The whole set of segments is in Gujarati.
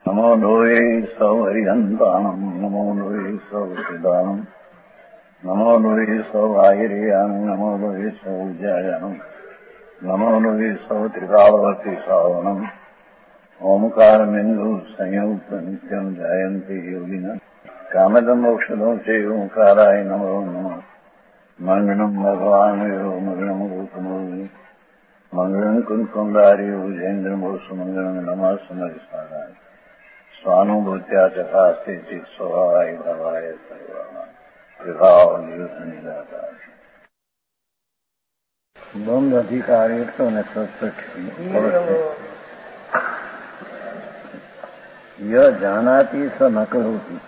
નમો લોહે સૌ હરિહંતાણમ નમો લોહે સૌ સિદ્ધાણમ નમો લોહે સૌ આયર્યામ નમો લોહે સૌ જયામ નમો લોહે સૌ ત્રિકાળવતી સાવનમ ઓમકાર બિંદુ સંયુક્ત નિત્યમ જયંતી યોગિના કામદમ ઔષધો છે ઓંકારાય નમો નમઃ મંગળમ ભગવાન મંગળમ ગૌતમોની મંગળમ કુંકુંડાર્યો જૈન્દ્રમોષ મંગળમ નમઃ સમરિસ્મરાય સ્વાનુભૂત્યા ચકાસ્તે ચિત સ્વભાવાય ભવાય સર્વમાં વિભાવ નિદાતા બંધ અધિકાર 167 ય જાનાતી સ ન કરોતી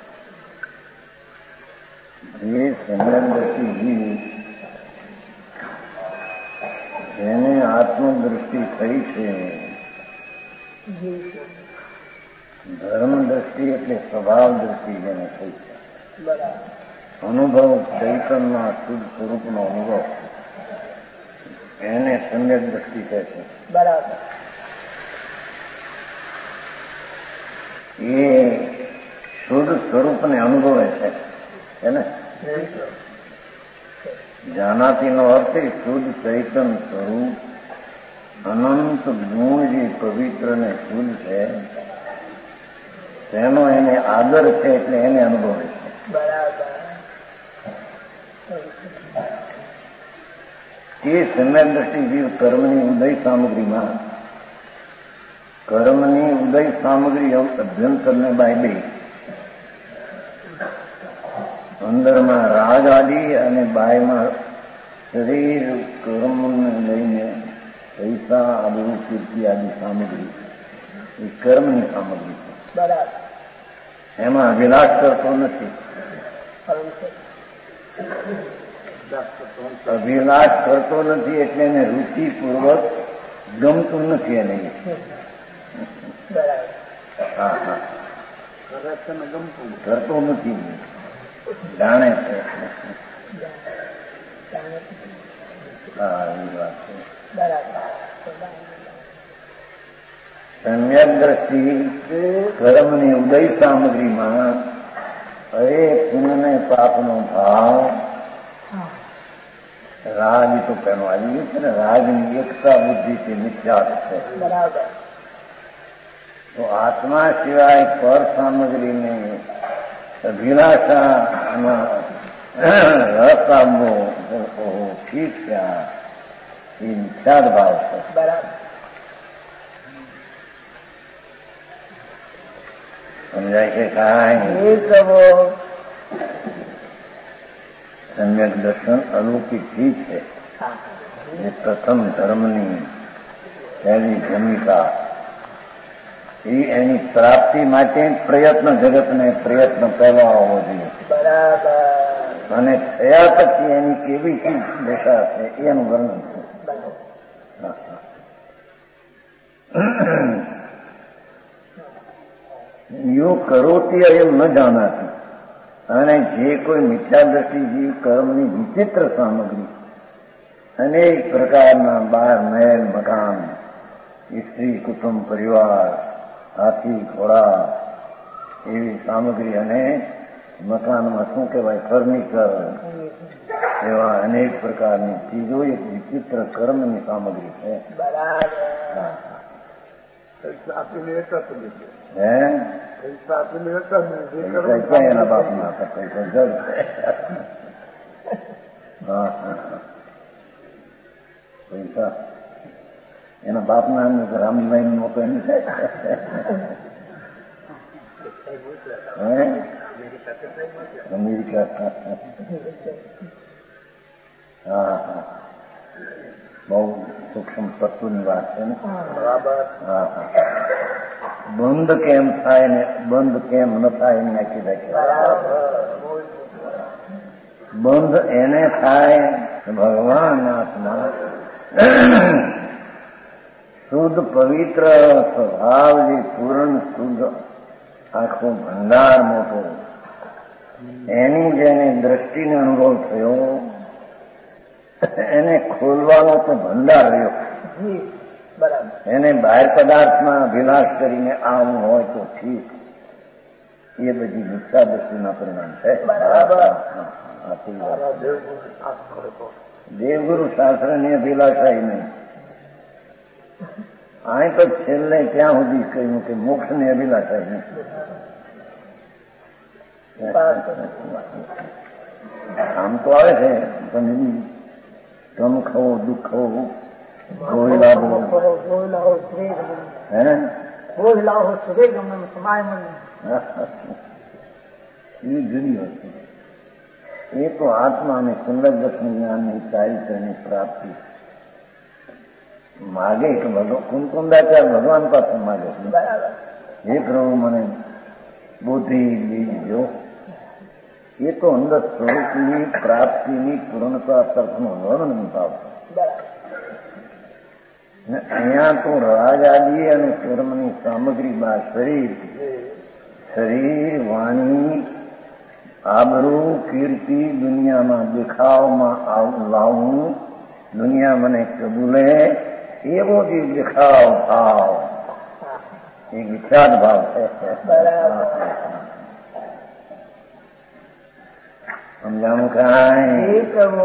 જે સંયમદર્શી જીવ જેને આત્મદૃષ્ટિ થઈ છે, ધર્મ દ્રષ્ટિ એટલે સ્વભાવ દ્રષ્ટિ જેને થઈ છે, અનુભવ ચૈતનના શુદ્ધ સ્વરૂપનો અનુભવ એને સમ્યક દ્રષ્ટિ કહે છે. બરાબર. એ શુદ્ધ સ્વરૂપને અનુભવે છે ને. જાનાતીનો અર્થ શુદ્ધ ચૈતન સ્વરૂપ અનંત ગુણ જે પવિત્ર ને શુદ્ધ છે તેનો એને આદર છે એટલે એને અનુભવે છે. એ સમ્યક દ્રષ્ટિ જીવ કર્મની ઉદય સામગ્રી અભ્યંતરને બાય અંદરમાં રાગ આદિ અને બાયમાં શરીર કર્મને લઈને પૈસા આબરૂ કીર્તિ આદિ સામગ્રી એ કર્મની સામગ્રી છે. બરાબર. એમાં વિલાસ કરતો નથી. અભિલાષ કરતો નથી એટલે એને રુચિપૂર્વક ગમતું નથી. એને હા હા કરતો નથી, જાણે છે. હા એ વાત છે. સમ્યક દ્રષ્ટિ કર્મની ઉદય સામગ્રીમાં હરે પુણ્ય પાપનો ભાવ રાગ તો પેલો આવી ગયું છે ને. રાગની એકતા બુદ્ધિથી મિથ્યા છે. બરાબર. તો આત્મા સિવાય પર સામગ્રીને અભિલાષામાં રસ આવવો ઠીક છે. એ મિથ્યાદ ભાવ છે. બરાબર. સમજાય છે કાંઈ? સમ્યક દર્શન અલૌકિક ઠીક છે. એ પ્રથમ ધર્મની પહેલી ભૂમિકા એ એની પ્રાપ્તિ માટે પ્રયત્ન જગતને પ્રયત્ન પહેલો આવવો જોઈએ. બરાબર. અને થયા પછી એની કેવી ચીજ દશા છે એનું વર્ણન છે. યો કરોતી એમ ન જાણાતી. અને જે કોઈ મિથ્યાદ્રષ્ટિ જીવ કર્મની વિચિત્ર સામગ્રી અનેક પ્રકારના બાર મહેલ મકાન સ્ત્રી કુટુંબ પરિવાર હાથી ઘોડા એવી સામગ્રી અને મકાનમાં શું કહેવાય ફર્નિચર એવા અનેક પ્રકારની ચીજો એક વિચિત્ર કર્મની સામગ્રી છે. એના બાપના હતા પૈસા જડ પૈસા એના બાપના રામલાઈન મોટો એની અમેરિકા. હા હા બહુ સૂક્ષ્મ તત્વની વાત છે ને. બરાબર. હા હા બંધ કેમ થાય ને બંધ કેમ ન થાય એની આખી વ્યાખ્યા. બંધ એને થાય ભગવાન આત્મા શુદ્ધ પવિત્ર સ્વભાવ જે પૂર્ણ શુદ્ધ આખો ભંડાર મોટો એની જેને દ્રષ્ટિને અનુભવ થયો એને ખોલવાનો તો ભંડાર રહ્યો. એને બહાર પદાર્થમાં અભિલાષ કરીને આવું હોય તો ઠીક, એ બધી મિથ્યા દ્રષ્ટિના પરિણામ છે. દેવગુરુ શાસ્ત્રની અભિલાષા નહીં. અહીં તો છેલ્લે ત્યાં સુધી કહ્યું કે મોક્ષની અભિલાષા નહીં. આમ તો આવે છે પણ ગમ ખવો દુઃખ ખવું જુદી વસ્તુ. એ તો આત્મા અને સુંદર દર્શન જ્ઞાનની ચારિત્રની પ્રાપ્તિ માગે કે કુંકુંદાચાર ભગવાન પાસે માગે, હે પ્રભુ મને બુદ્ધિ બીજો. એ તો અંદર સ્વરૂપની પ્રાપ્તિની પૂર્ણતા તરફનો વર્ણન ભાવ. અહીંયા તો રાજ આદિ અને કર્મની સામગ્રી બાદ શરીર વાણી આબરૂ કીર્તિ દુનિયામાં દેખાવમાં લાવવું, દુનિયા મને કબૂલે એવો જે દેખાવ ભાવ એ વિખ્યાત ભાવ છે. સમજાણું કાંઈ?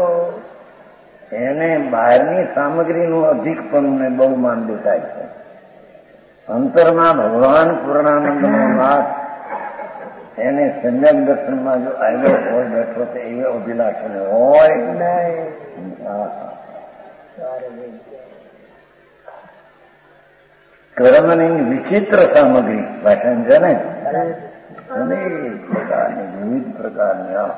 એને બહારની સામગ્રીનું અધિકપણને બહુ માન દેખાય છે. અંતરમાં ભગવાન પૂર્ણાનંદનો નાથ એને સમ્યક દર્શનમાં જો આવ્યો હોય બેઠો તો એવો અભિલાષણ હોય નહીં. કર્મની વિચિત્ર સામગ્રી ભાષણ છે ને, અનેક પ્રકારની વિવિધ પ્રકારની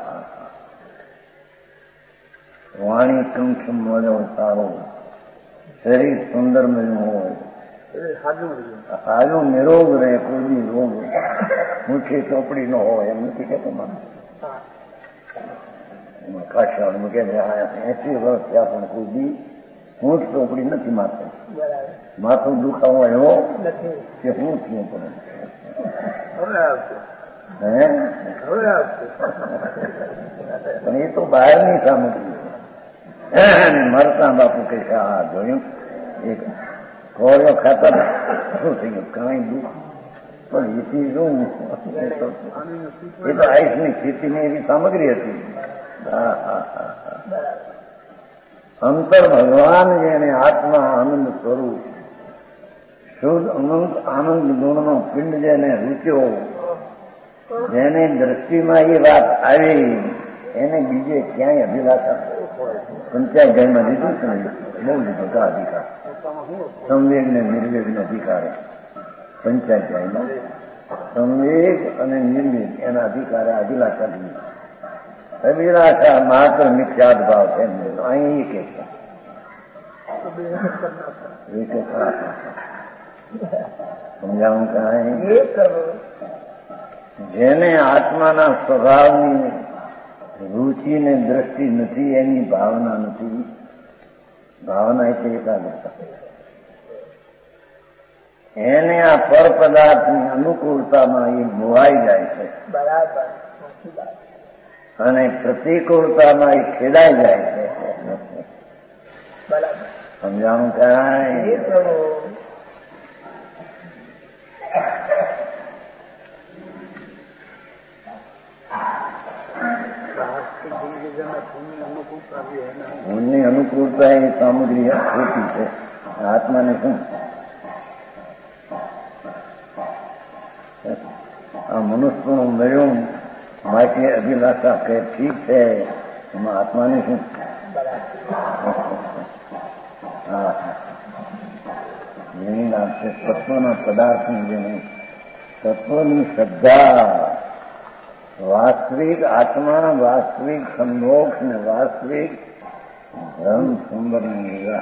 વાણી ટૂંક મળ્યો સારો, શરીર સુંદર મળ્યું હોય, હાજુ નિરોગ રહે, કોઈ બી રોગ મુઠ્ઠી ચોપડી નો હોય એમ નથી કેતો. એમાં કાશળ મૂકે 80 વર્ષ થયા પણ કોઈ બી ઊંટ ચોપડી નથી માથે. માથું દુખાવો એવો કે હું થયું પણ એ તો બહારની સામગ્રી. મરતા બાપુ કે આ જોયું એક કોળિયો ખાતા શું થઈ ગયું કઈ દુઃખ પણ એથી શું એ તો આયુષની ખેતીની એવી સામગ્રી હતી. અંતર ભગવાન જેને આત્મા આનંદ સ્વરૂપ શુદ્ધ અનંત આનંદ ગુણનો પિંડ જેને રૂચ્યો, જેને દ્રષ્ટિમાં એ વાત આવી એને બીજે ક્યાંય અભિલાષા પંચાયત ગાયમાં લીધું છે ને, બહુ લીધું કા અધિકાર સંવેગ ને નિર્વેગ ને અધિકારે. પંચાયત ગાયમાં સંવેગ અને નિર્વેગ એના અધિકારે અભિલાષા લીધી. અભિલાષા માત્ર મિથ્યાદ ભાવ છે. અહીં કે સમજાવું કાંઈ? જેને આત્માના સ્વભાવની રુચિ ને દ્રષ્ટિ નથી, એની ભાવના નથી. ભાવના એટલે એકાગ્રતા. એને આ પર પદાર્થની અનુકૂળતામાં એ મોહાઈ જાય છે અને પ્રતિકૂળતામાં એ ખેડાઈ જાય છે. સમજાણું કાંઈ? ભૂલની અનુકૂળતા એ સામગ્રી ખોટી છે. આત્માને શું આ મનુષ્યનું મળ્યું માટે અભિલાષા કે ઠીક છે, એમાં આત્માને શું? જેની આપશે તત્વના પદાર્થની જેની તત્વની શ્રદ્ધા, વાસ્તવિક આત્માના વાસ્તવિક સંમોક્ષ ને વાસ્તવિક ધર્મ સુંદરની નિગા,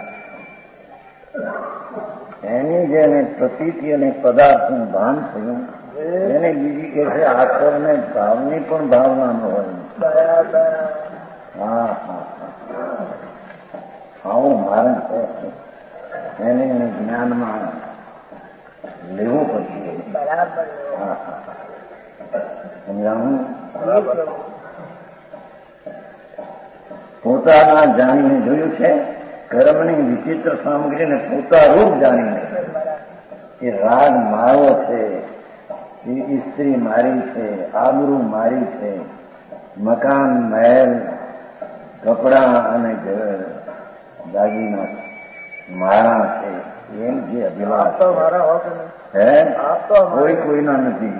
એની જેને પ્રતીતિ અને પદાર્થનું ભાન થયું એને બીજી કે છે આશ્રમને ભાવની પણ ભાવના ન હોય. આવું મારણ છે. એને જ્ઞાનમાં લેવું પડશે. સમજાવું? પોતાના જાણીને જોયું છે કર્મની વિચિત્ર સામગ્રીને પોતા રૂપ જાણીને એ રાગ મારો છે, એ સ્ત્રી મારી છે, આબરૂ મારી છે, મકાન મહેલ કપડા અને દાગીના મારા છે, એમ જે અભિલાષ હે કોઈ કોઈના નથી.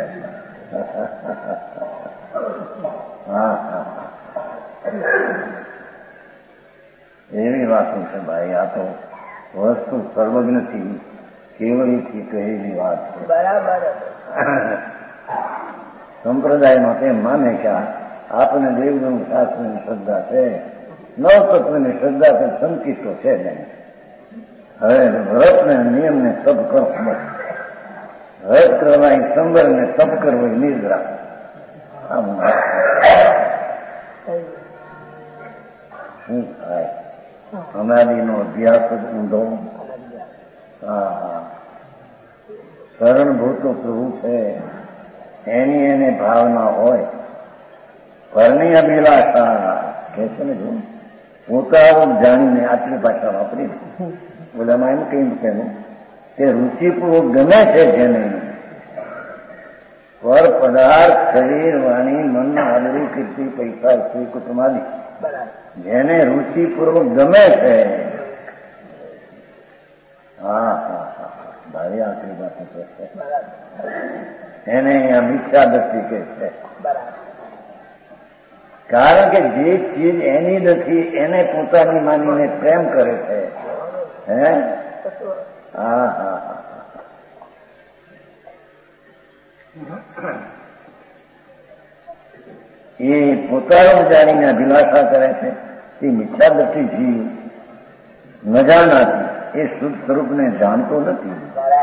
હા એવી વાતો છે ભાઈ. આ તો વસ્તુ સર્વજ્ઞથી કેવળીથી કહેલી વાત છે. બરાબર. સંપ્રદાયમાં તેમ માને કે આપણને દેવનું શાસ્ત્રની શ્રદ્ધા છે, નવતત્વની શ્રદ્ધા છે, સંકિત તો છે નહીં. હવે વ્રતને નિયમને તપ કરો, વ્રત કરવા એ સંવર ને તપ કરવો એ નિદ્રા. શું થાય? અનાદિનો અભ્યાસ જ ઊંધો. શરણભૂતો પ્રભુ છે, એની એને ભાવના હોય. પરની અભિલાષા કે છે ને, જો પોતાનું જાણીને આટલી ભાષા વાપરી બોલામાં એમ કહ્યું કેનું કે રુચિપૂર્વક ગમે છે જેને પર પદાર્થ શરીર વાણી મન આદરી કીર્તિ પૈસા સ્ત્રી કુટુંબાદી જેને રુચિપૂર્વક ગમે છે. હા હા હા ભારી આટલી વાત છે. એને અહીંયા મિથ્યા દ્રષ્ટિ કે છે. કારણ કે જે ચીજ એની નથી એને પોતાની માનીને પ્રેમ કરે છે. હે હા હા હા એ પોતાનું જાણીને અભિલાષા કરે છે. એ મિથ્યા દ્રષ્ટિ જીવ ન જાણનાથી એ શુદ્ધ સ્વરૂપને જાણતો નથી.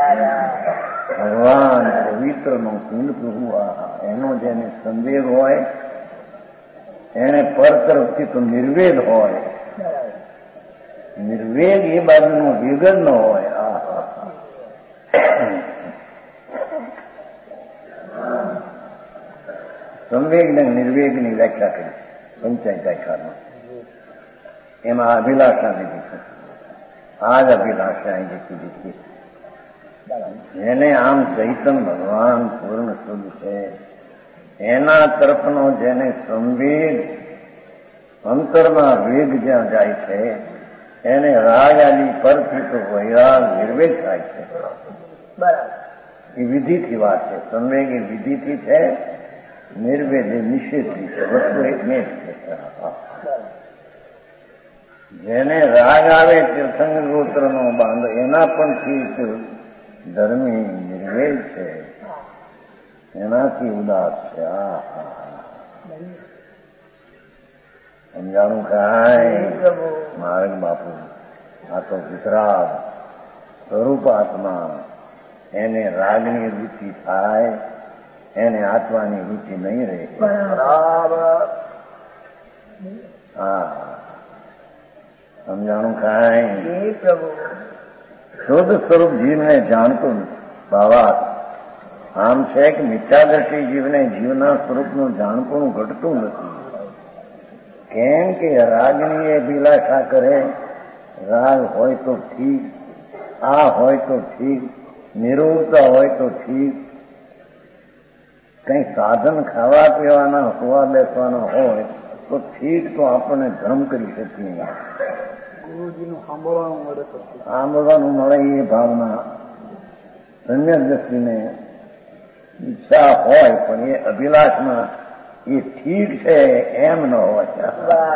ભગવાન પવિત્રનો કુંડ પ્રભુ એનો જેને સંદેહ હોય એને પર તરફથી તો નિર્વેદ હોય. નિર્વેદ એ બાજુનો વેગ જ ન હોય. સંવેગ ને નિર્વેગની વ્યાખ્યા કરી પંચાયત વ્યાખ્યામાં. એમાં અભિલાષા લીધી છે. આ જ અભિલાષા અહીં કીધી. જેને આમ ચૈતન ભગવાન પૂર્ણ શુદ્ધ છે એના તરફનો જેને સંવેગ અંતરમાં વેગ જ્યાં જાય છે એને રાગ આદિ પરથી તો વૈરાગ નિર્વેગ થાય છે. એ વિધિથી વાત છે. સંવેગ એ વિધિથી છે, નિર્વેદ એ નિષેધથી છે. વસ્તુ એકને જ છે. જેને રાગ આવે તીર્થંગ ગોત્રનો બાંધ એના પણ ઠીક ધર્મી નિર્વેદ છે, એનાથી ઉદાસ છે. સમજાણું કાંઈ માર્ગ બાપુ? આ તો વિતરાગ સ્વરૂપ આત્મા એને રાગની રુચિ થાય, એને આત્માની રુચિ નહીં રહે. હા સમજાણું કાંઈ? શુદ્ધ સ્વરૂપ જીવને જાણતો નથી. ભાવાર્થ આમ છે કે મિથ્યાદર્શી જીવને જીવના સ્વરૂપનું જાણપણું ઘટતું નથી. કેમ કે રાગની એ અભિલાષા કરે, રાગ હોય તો ઠીક, આ હોય તો ઠીક, નિરોગતા હોય તો ઠીક, કંઈ સાધન ખાવા પીવાના હોવા બેસવાના હોય તો ઠીક, તો આપણને ધર્મ કરી શકીએ. ગુરુજીનું સાંભળવાનું મળે એ ભાવના ધન્ય દ્રષ્ટિને ઈચ્છા હોય, પણ એ અભિલાષમાં એ ઠીક છે એમ ન હોય.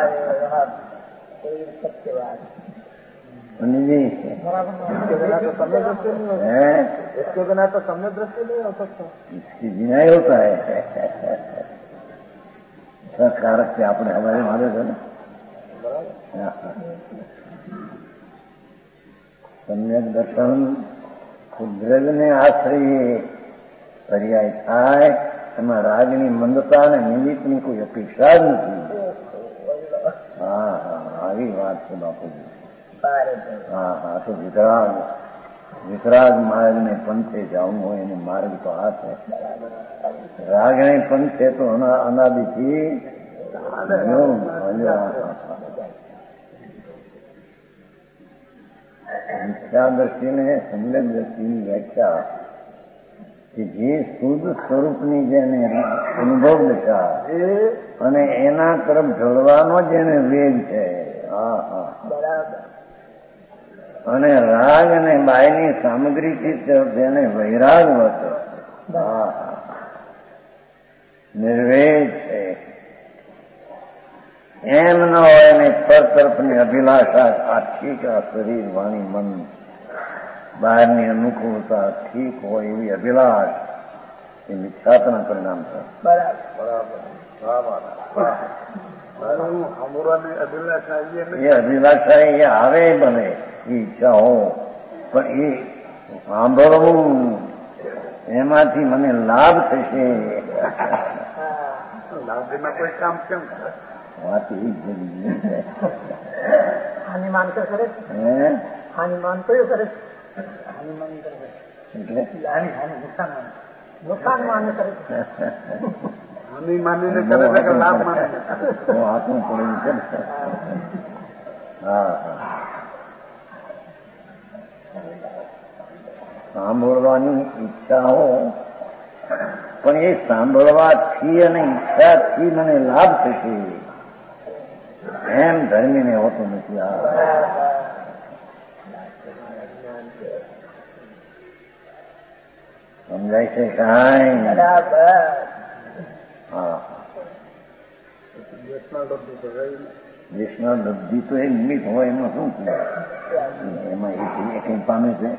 इसके बिना तो सम्यक दृष्टि नहीं हो सकता. इसकी बिना ही होता है. कारक से आपने हमारे मारे थे ना. सम्यक दर्शन કુદરતને આશ્રયે પર્યાય થાય એમાં રાગની મંદતા અને નિમિત્તની કોઈ અપેક્ષા જ નથી. હા હા આવી વાત છે બાપુજી. હા હા તો વિતરાગ માર્ગને પંથે જવું હોય એને માર્ગ તો આ છે. રાગને પંથે તો અનાદિથી મિથ્યા દ્રષ્ટિને સમ્યક દ્રષ્ટિની વ્યાખ્યા કે જે શુદ્ધ સ્વરૂપની જેને અનુભવ દશા અને એના તરફ ઢળવાનો જેને વેગ છે. અને રાગ અને બાયની સામગ્રીથી જેને વૈરાગ હતો, નિર્વેદ છે, એમ ન હોય ને પર તરફની અભિલાષા આ ઠીક, આ શરીર વાણી મન બહારની અનુકૂળતા ઠીક હોય એવી અભિલાષ એ મિથ્યાત્વના પરિણામ છે. એ અભિલાષા એ આવે બને એ ઈચ્છાઓ, પણ એ સાંભળવું એમાંથી મને લાભ થશે. લાભમાં કોઈ કામ કેમ વાત એ જ હાનિ માન કરે છે. હાનિ માન કયું કરે છે? હાનિ માન કરે એટલે નુકસાન માને કરે છે. હાનિ માનીને કરે છે, લાભ માને આત્મ પડેલું છે. હા, સાંભળવાની ઈચ્છાઓ, પણ એ સાંભળવાથી અને ઈચ્છાથી મને લાભ થશે એમ ધર્મીને હોતું નથી. સમજાય છે કાંઈ? હા, દેશના લબ્ધિ તો એ નિમિત્ત હોય, એમાં શું છે? એમાં એ કઈ પામે છે?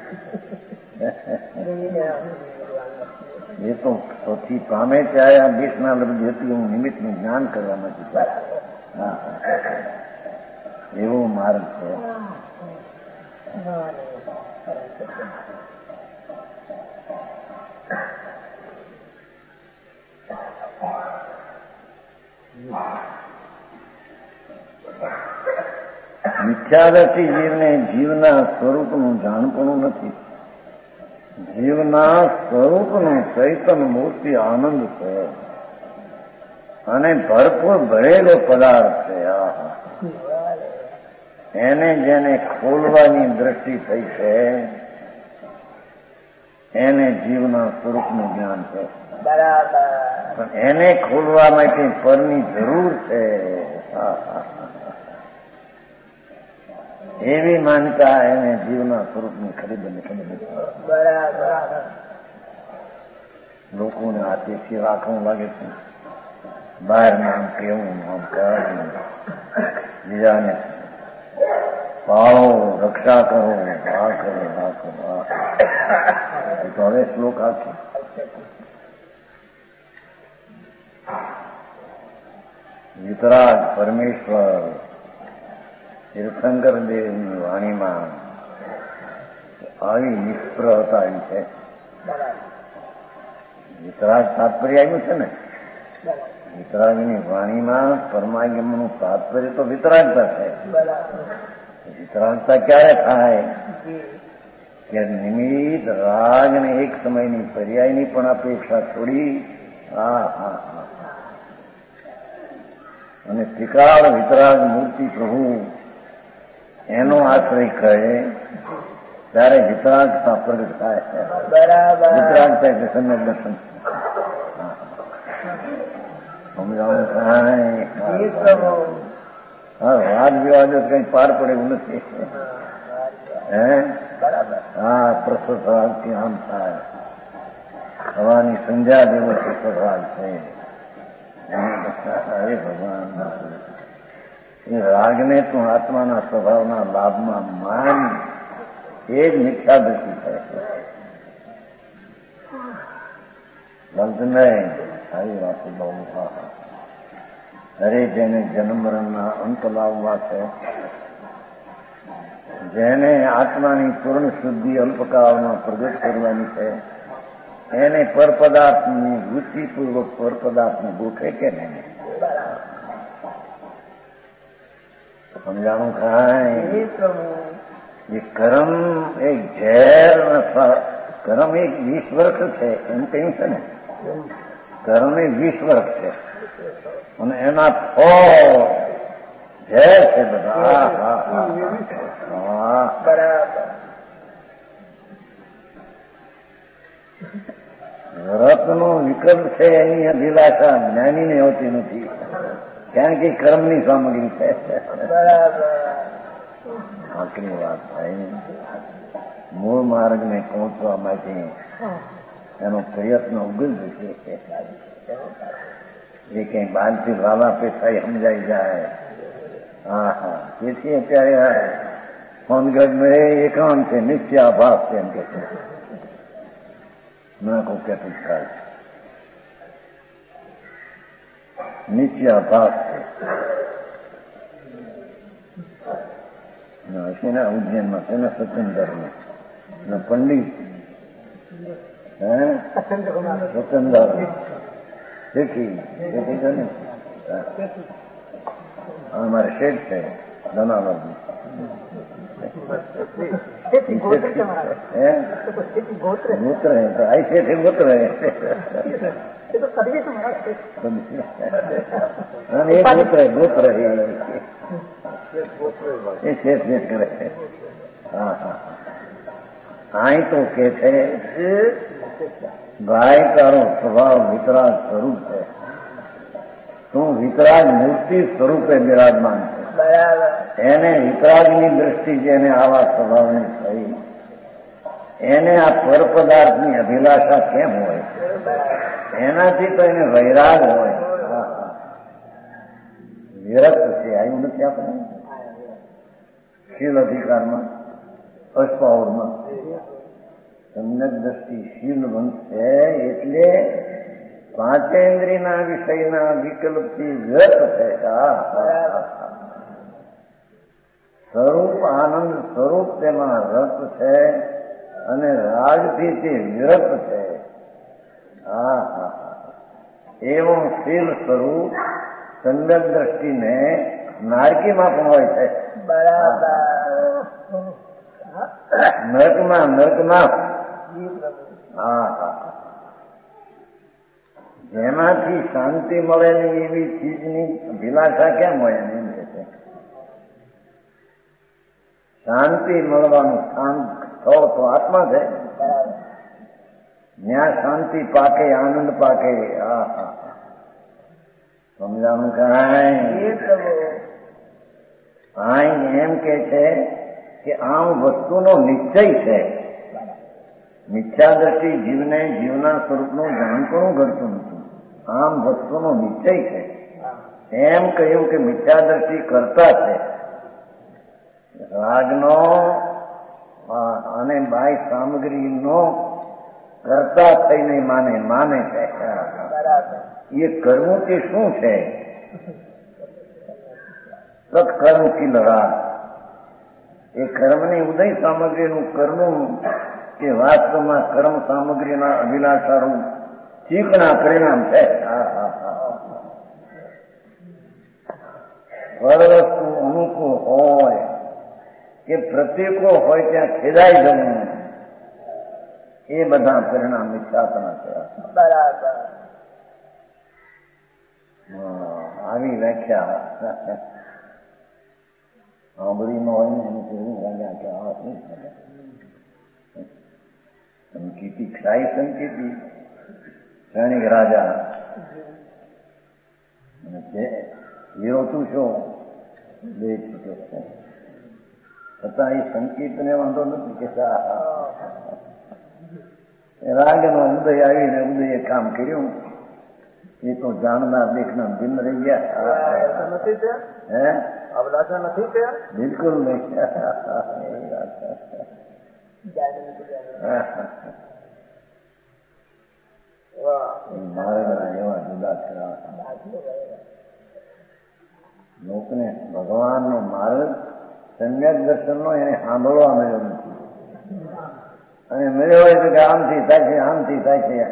એ તો સૌથી પામે ત્યારે આ દેશના લબ્ધિ હતી. હું નિમિત્તનું જ્ઞાન કરવા નથી. હા, એવો માર્ગ છે. મિથ્યાદર્શી જીવને જીવના સ્વરૂપનું જાણપણું નથી. જીવના સ્વરૂપનું ચૈતન્ય મૂર્તિ આનંદ છે અને ભરપૂર ભરેલો પદાર્થ છે. એને જેને ખોલવાની દ્રષ્ટિ થઈ છે એને જીવના સ્વરૂપનું જ્ઞાન છે. પણ એને ખોલવા માટે પરની જરૂર છે. એવી માનતા એને જીવના સ્વરૂપની ખરીદને ખબર નથી. લોકોને હાથેથી રાખવું લાગે છે. બહાર નામ કેવું, આમ કરવું, બીજાને પાળો, રક્ષા કરો, આ કરો, આ કરો. તો હવે શ્લોક આપશે. વિતરાગ પરમેશ્વર તીર્થંકર દેવની વાણીમાં આવી નિષ્પ્રહતા આવી છે. વિતરાગ તાત્પર્ય આવ્યું છે ને. વિતરાગની વાણીમાં પરમાગમનું તાત્પર્ય તો વિતરાગતા છે. વિતરાગતા ક્યારે થાય કે નિમિત્ત રાગ ને એક સમયની પર્યાયની પણ અપેક્ષા છોડી અને ત્રિકાળ વિતરાગ મૂર્તિ પ્રભુ એનો આશ્રય કરે ત્યારે વિતરાગતા પ્રગટ થાય. વિતરાગતા એટલે સમ્યક દર્શન. સમજાવું કાંઈ વાદ વિવાદ કઈ પાર પડે એવું નથી. હા, પ્રસવરાગથી આમ થાય. હવાની સંધ્યા જેવો પ્રસવરાગ છે. હે ભગવાન, એ રાગને તું આત્માના સ્વભાવના લાભમાં માન, એ જ મિથ્યા દ્રષ્ટિ થાય છે. ગમતું નહીં. આવી વાતો બહુ. અરે જેને જન્મ મરણના અંત લાવવા છે, જેને આત્માની પૂર્ણ શુદ્ધિ અલ્પકાળમાં પ્રગટ કરવાની છે, એને પરપદાર્થની વૃત્તિપૂર્વક પરપદાર્થને ગોઠે કે નહીં? સમજાણું કાંઈ? એ કર્મ એક ઝેર, કર્મ એક 20 વર્ષ છે એમ કહ્યું છે ને. કર્મ એ 20 વર્ષ છે અને એના ફળ ઝેર છે બધા. બરાબર. રથનો વિકલ્પ છે એની અભિલાષા જ્ઞાનીને હોતી નથી, કારણ કે કર્મની સામગ્રી છે. બરાબર. આખરી વાત થાય. મૂળ માર્ગને પહોંચવા માટે એનો પ્રયત્ન ઉગલ છે. એ કઈ બહારથી લાલા પેશાઈ સમજાઈ જાય. હા હા. તેથી અત્યારે સોનગઢમાં એકાંત છે, નિત્યાભાસ છે એમ કે છે. ના કોઈ કેટલું થાય નિત્યાભાસ છે ને ઉજ્જૈનમાં છે ને સત્યનગરમાં પંડિત સત્યનગર શેઠી છે ને અમારે શેઠ છે ધનાવર गोत्र है तो ऐसे थे गोत्र है एक गोत्र है करे. हाँ हाँ आई तो के थे ભાઈ તારો સ્વભાવ વિતરાગ સ્વરૂપ છે, તું વિતરાગ મૂર્તિ સ્વરૂપે બિરાજમાન છે. એને વિતરાગની દ્રષ્ટિ જેને આવા સ્વભાવની થઈ એને આ પર પદાર્થની અભિલાષા કેમ હોય? એનાથી તો એને વૈરાગ હોય. વિરક્ત છે. આવ્યું નથી આપણે શીલ અધિકારમાં અષ્ટાવરમાં સમ્યક દ્રષ્ટિ શીલવંત છે એટલે પાંચેન્દ્રિયના વિષયના વિકલ્પથી વ્યર્થ છે. સ્વરૂપ આનંદ સ્વરૂપ તેમાં રસ છે અને રાગથી તે વિરક્ત છે. હા હા. એવું શીલ સ્વરૂપ સમ્યક દ્રષ્ટિને નારકીમાં પણ હોય છે. નરકમાં હા હા. જેનાથી શાંતિ મળે નહીં એવી ચીજની અભિલાષા કેમ હોય એમ કે છે. શાંતિ મળવાનું સ્થાન થો તો આત્મા છે. ત્યાં શાંતિ પાકે, આનંદ પાકે. હા હા. સમજાવું કાંઈ એમ કે છે કે આમ વસ્તુનો નિશ્ચય છે. મિથ્યા દ્રષ્ટિ જીવને જીવના સ્વરૂપનું જાણપણું ઘડતું નથી. આમ વસ્તુનો નિશ્ચય છે. એમ કહ્યું કે મિથ્યા દ્રષ્ટિ કરતા છે. રાગનો અને બાહ્ય સામગ્રીનો કરતા થઈને માને છે. એ કરવું તે શું છે? સત્કર્મ કી લડાઈ. એ કર્મની ઉદય સામગ્રીનું કરવું કે વાસ્તવમાં કર્મ સામગ્રીના અભિલાષાનું ચીકણા પરિણામ છે. ફળ વસ્તુ અનુકૂળ હોય કે પ્રતિકૂળ હોય ત્યાં ખેદાઈ જવું, એ બધા પરિણામ મિથ્યાત્વના છે. બરાબર. આવી વ્યાખ્યા સાંભળીમાં હોય ને એને કેવું લાગ્યા કે આ શું સંકીર્તિ ક્ષાય સંકીર્તિ શ્રેણીક રાજા હીરો તું શું બે છૂટો છે છતાં એ સંકીર્તને વાંધો નથી કે રાગનો ઉદય આવીને ઉદયે કામ કર્યું. એ તો જાણનાર દેખનાર ભિન્ન રહી ગયા. નથી હે અભિલાષા નથી ત્યાં બિલકુલ નહીં. માર્ગના એવા જુદા છે. લોકને ભગવાનનો માર્ગ સમ્યક દર્શનનો એને સાંભળવા મળ્યો નથી. અને મળ્યો હોય તો કે આમથી થાય છે, આમથી થાય છે.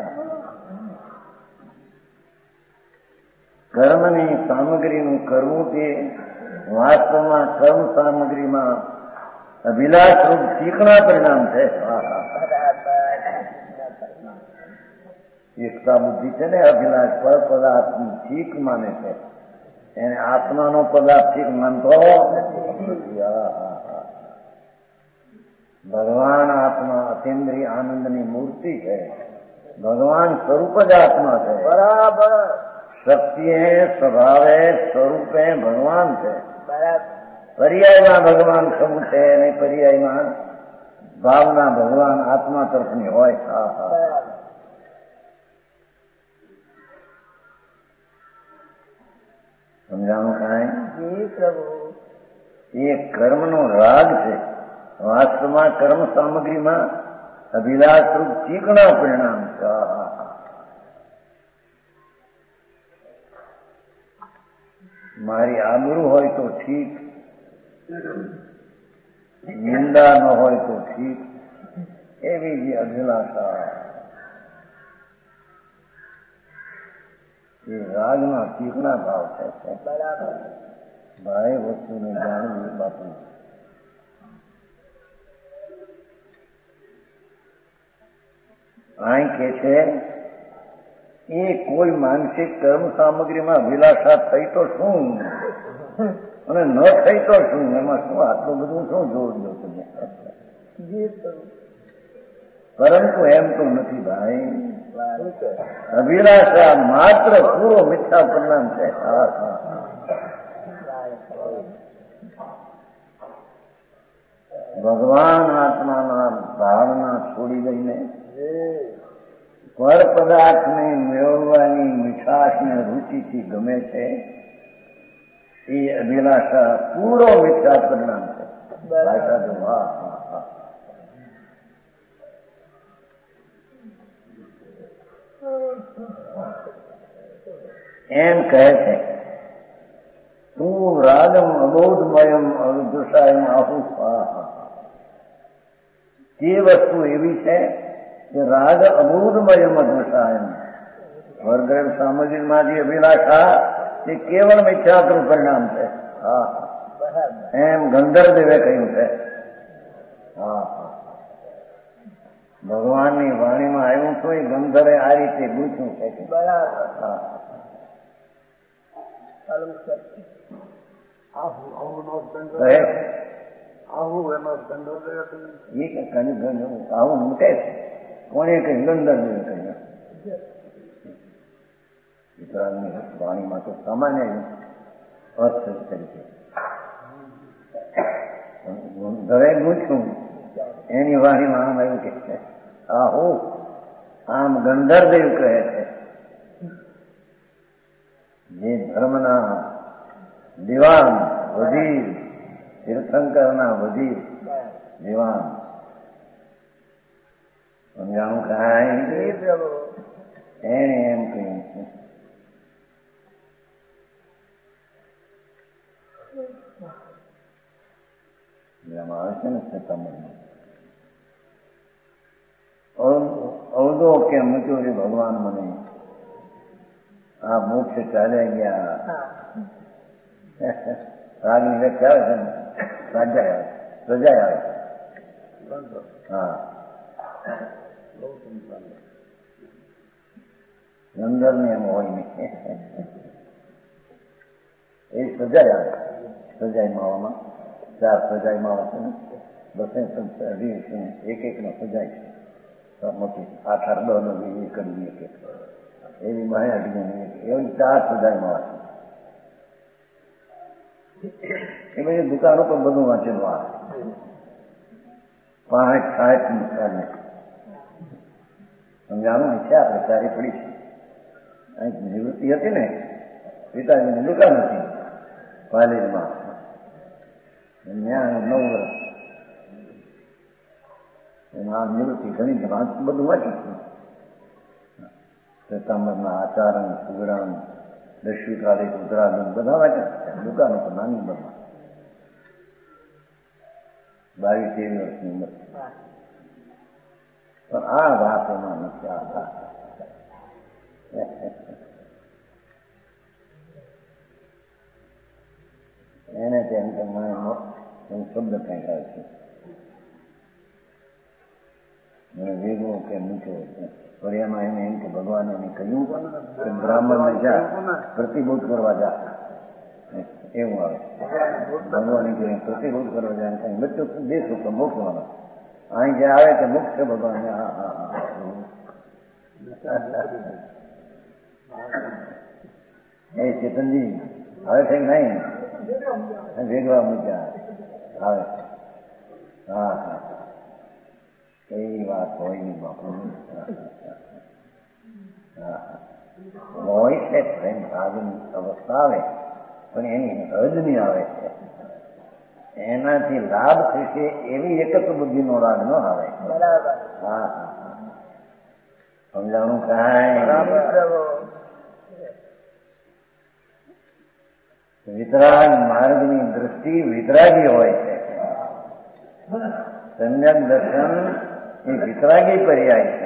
કર્મની સામગ્રીનું કરવું તે વાસ્તવમાં કર્મ સામગ્રીમાં અભિલાષ રૂપ ચીકણા પરિણામ છે. એકતા બુદ્ધિ છે ને અભિલાષ પર પદાર્થની ચીક માને છે. એને આત્માનો પદાર્થ માનતો ભગવાન આત્મા અતિન્દ્રિય આનંદની મૂર્તિ છે. ભગવાન સ્વરૂપ જ આત્મા છે. બરાબર. શક્તિ સ્વભાવે સ્વરૂપે ભગવાન છે. બરાબર. પર્યાયમાં ભગવાન શું છે અને પર્યાયમાં ભાવના ભગવાન આત્મા તરફની હોય. હા હા. સમજાણું કાંઈ? એ કર્મનો રાગ છે. વાસ્તવમાં કર્મ સામગ્રીમાં અભિલાષ રૂપ ચીકણા પરિણામ છે. મારી આબરૂ હોય તો ઠીક, નિંદા ન હોય તો ઠીક, એવી જે અભિલાષા એ રાગના ચીકણા ભાવ છે. ભાઈ વસ્તુને જાણવું બાપુ. અહીં કે છે એ કોઈ માનસિક કર્મ સામગ્રીમાં અભિલાષા થઈ તો શું અને ન થઈ તો શું, એમાં શું આટલું બધું શું જોડજો તમે? પરંતુ એમ તો નથી ભાઈ. અભિલાષા માત્ર પૂરો મિથ્યા પરિણામ છે. ભગવાન આત્માના ભાવના છોડી દઈને પર પદાર્થને મેળવવાની મીઠાશને રુચિથી ગમે છે એ અભિલાષા પૂરો મિથ્યા પરિણામ છે. એમ કહે છે તું રાગમ અબોધમયમ અવદૃશાયમ આહુ. તે વસ્તુ એવી છે કે રાગ અબોધમયમ અદૃશાયમ વર્ગરેવ સામગ્રીમાં જે અભિલાષા તે કેવળ મિથ્યાનું પરિણામ છે. હા, એમ ગંધર્વદેવે કહ્યું છે. હા, ભગવાનની વાણીમાં આવ્યું છું એ ગંધર્વે આ રીતે પૂછ્યું છે. બરાબર. હા, આવું મૂકે છે. કોને કઈ ગંધર્વે કહ્યું? વિતરાગની વાણીમાં તો સામાન્ય અર્થ તરીકે ઘરે પૂછ્યું એની વાણીમાં આમ એવું કે આહો આમ ગંધર્વદેવ કહે છે જે ધર્મના દિવાન વજીર તીર્થંકરના વજીર દિવાન. સમજાણું કાંઈ? એને એમ કહ્યું છે આવે છે ને સત્તામણમાં અવધો કે મૂક્યો છે ભગવાન મને આ મોક્ષ ચાલ્યા ગયા. રાગની વ્યાખ્યા આવે છે ને રાજા આવે પ્રજા આવે. હા, અંદર ને એમ હોય નહીં. એ સજાય આવે. સજાઈમાં આવવામાં 4 સજાઈમાં આવે છે ને 220 એક નો સજાય છે મોટી 8-10 નો કરી એક એવી માયા એવી 4 સજાઈમાં આવે છે. એ બધી દુકાનો પર બધું વાંચેલું આવે. 5-60 દુકાને સમજાણું છે. આપણે સારી પડી છે. અહીં નિવૃત્તિ હતી ને પિતાજીની દુકાન હતી પાલેરમાં. 9 વર્ષ એમાં નિવૃત્તિ ઘણી બધું વાંચ્યું. સત્તામરના આચારણ સુગરણ દશવિકાલિક ઉત્તરાગમ બધા વાંચ્યા. દુકાનો પર નાની ઉંમરમાં 22-23 વર્ષની ઉંમર. પણ આ વાત એમાં નથી. આ વાત એને તેમ શબ્દ કંઈક આવે છે મને વેગો કે મૂક્યો છે. ફરિયામાં એને એમ કે ભગવાન એને કહ્યું કે બ્રાહ્મણને જા પ્રતિબોધ કરવા જા. એવું આવે. ભગવાન કરીને પ્રતિરોધ કરવા જાય કઈ મૃત્યુ દેશું તો મોકવાનો અહીં જે આવે તે મુખ છે ભગવાન. એ ચેતનજી હવે કઈ નહીં ભેગવા મૂક્યા આવે. હા હા કઈ વાત હોય નહીં બાપુ. હોય છે પ્રેમ રાગની અવસ્થા આવે પણ એની હદ નહીં આવે છે. એનાથી લાભ થશે એવી એક જ બુદ્ધિનો રાગ ન આવે. હા હા સમજાણું કાંઈ. વિતરાગ માર્ગની દૃષ્ટિ વિતરાગી હોય છે. સમ્યક દર્શન એ વિતરાગી પર્યાય છે.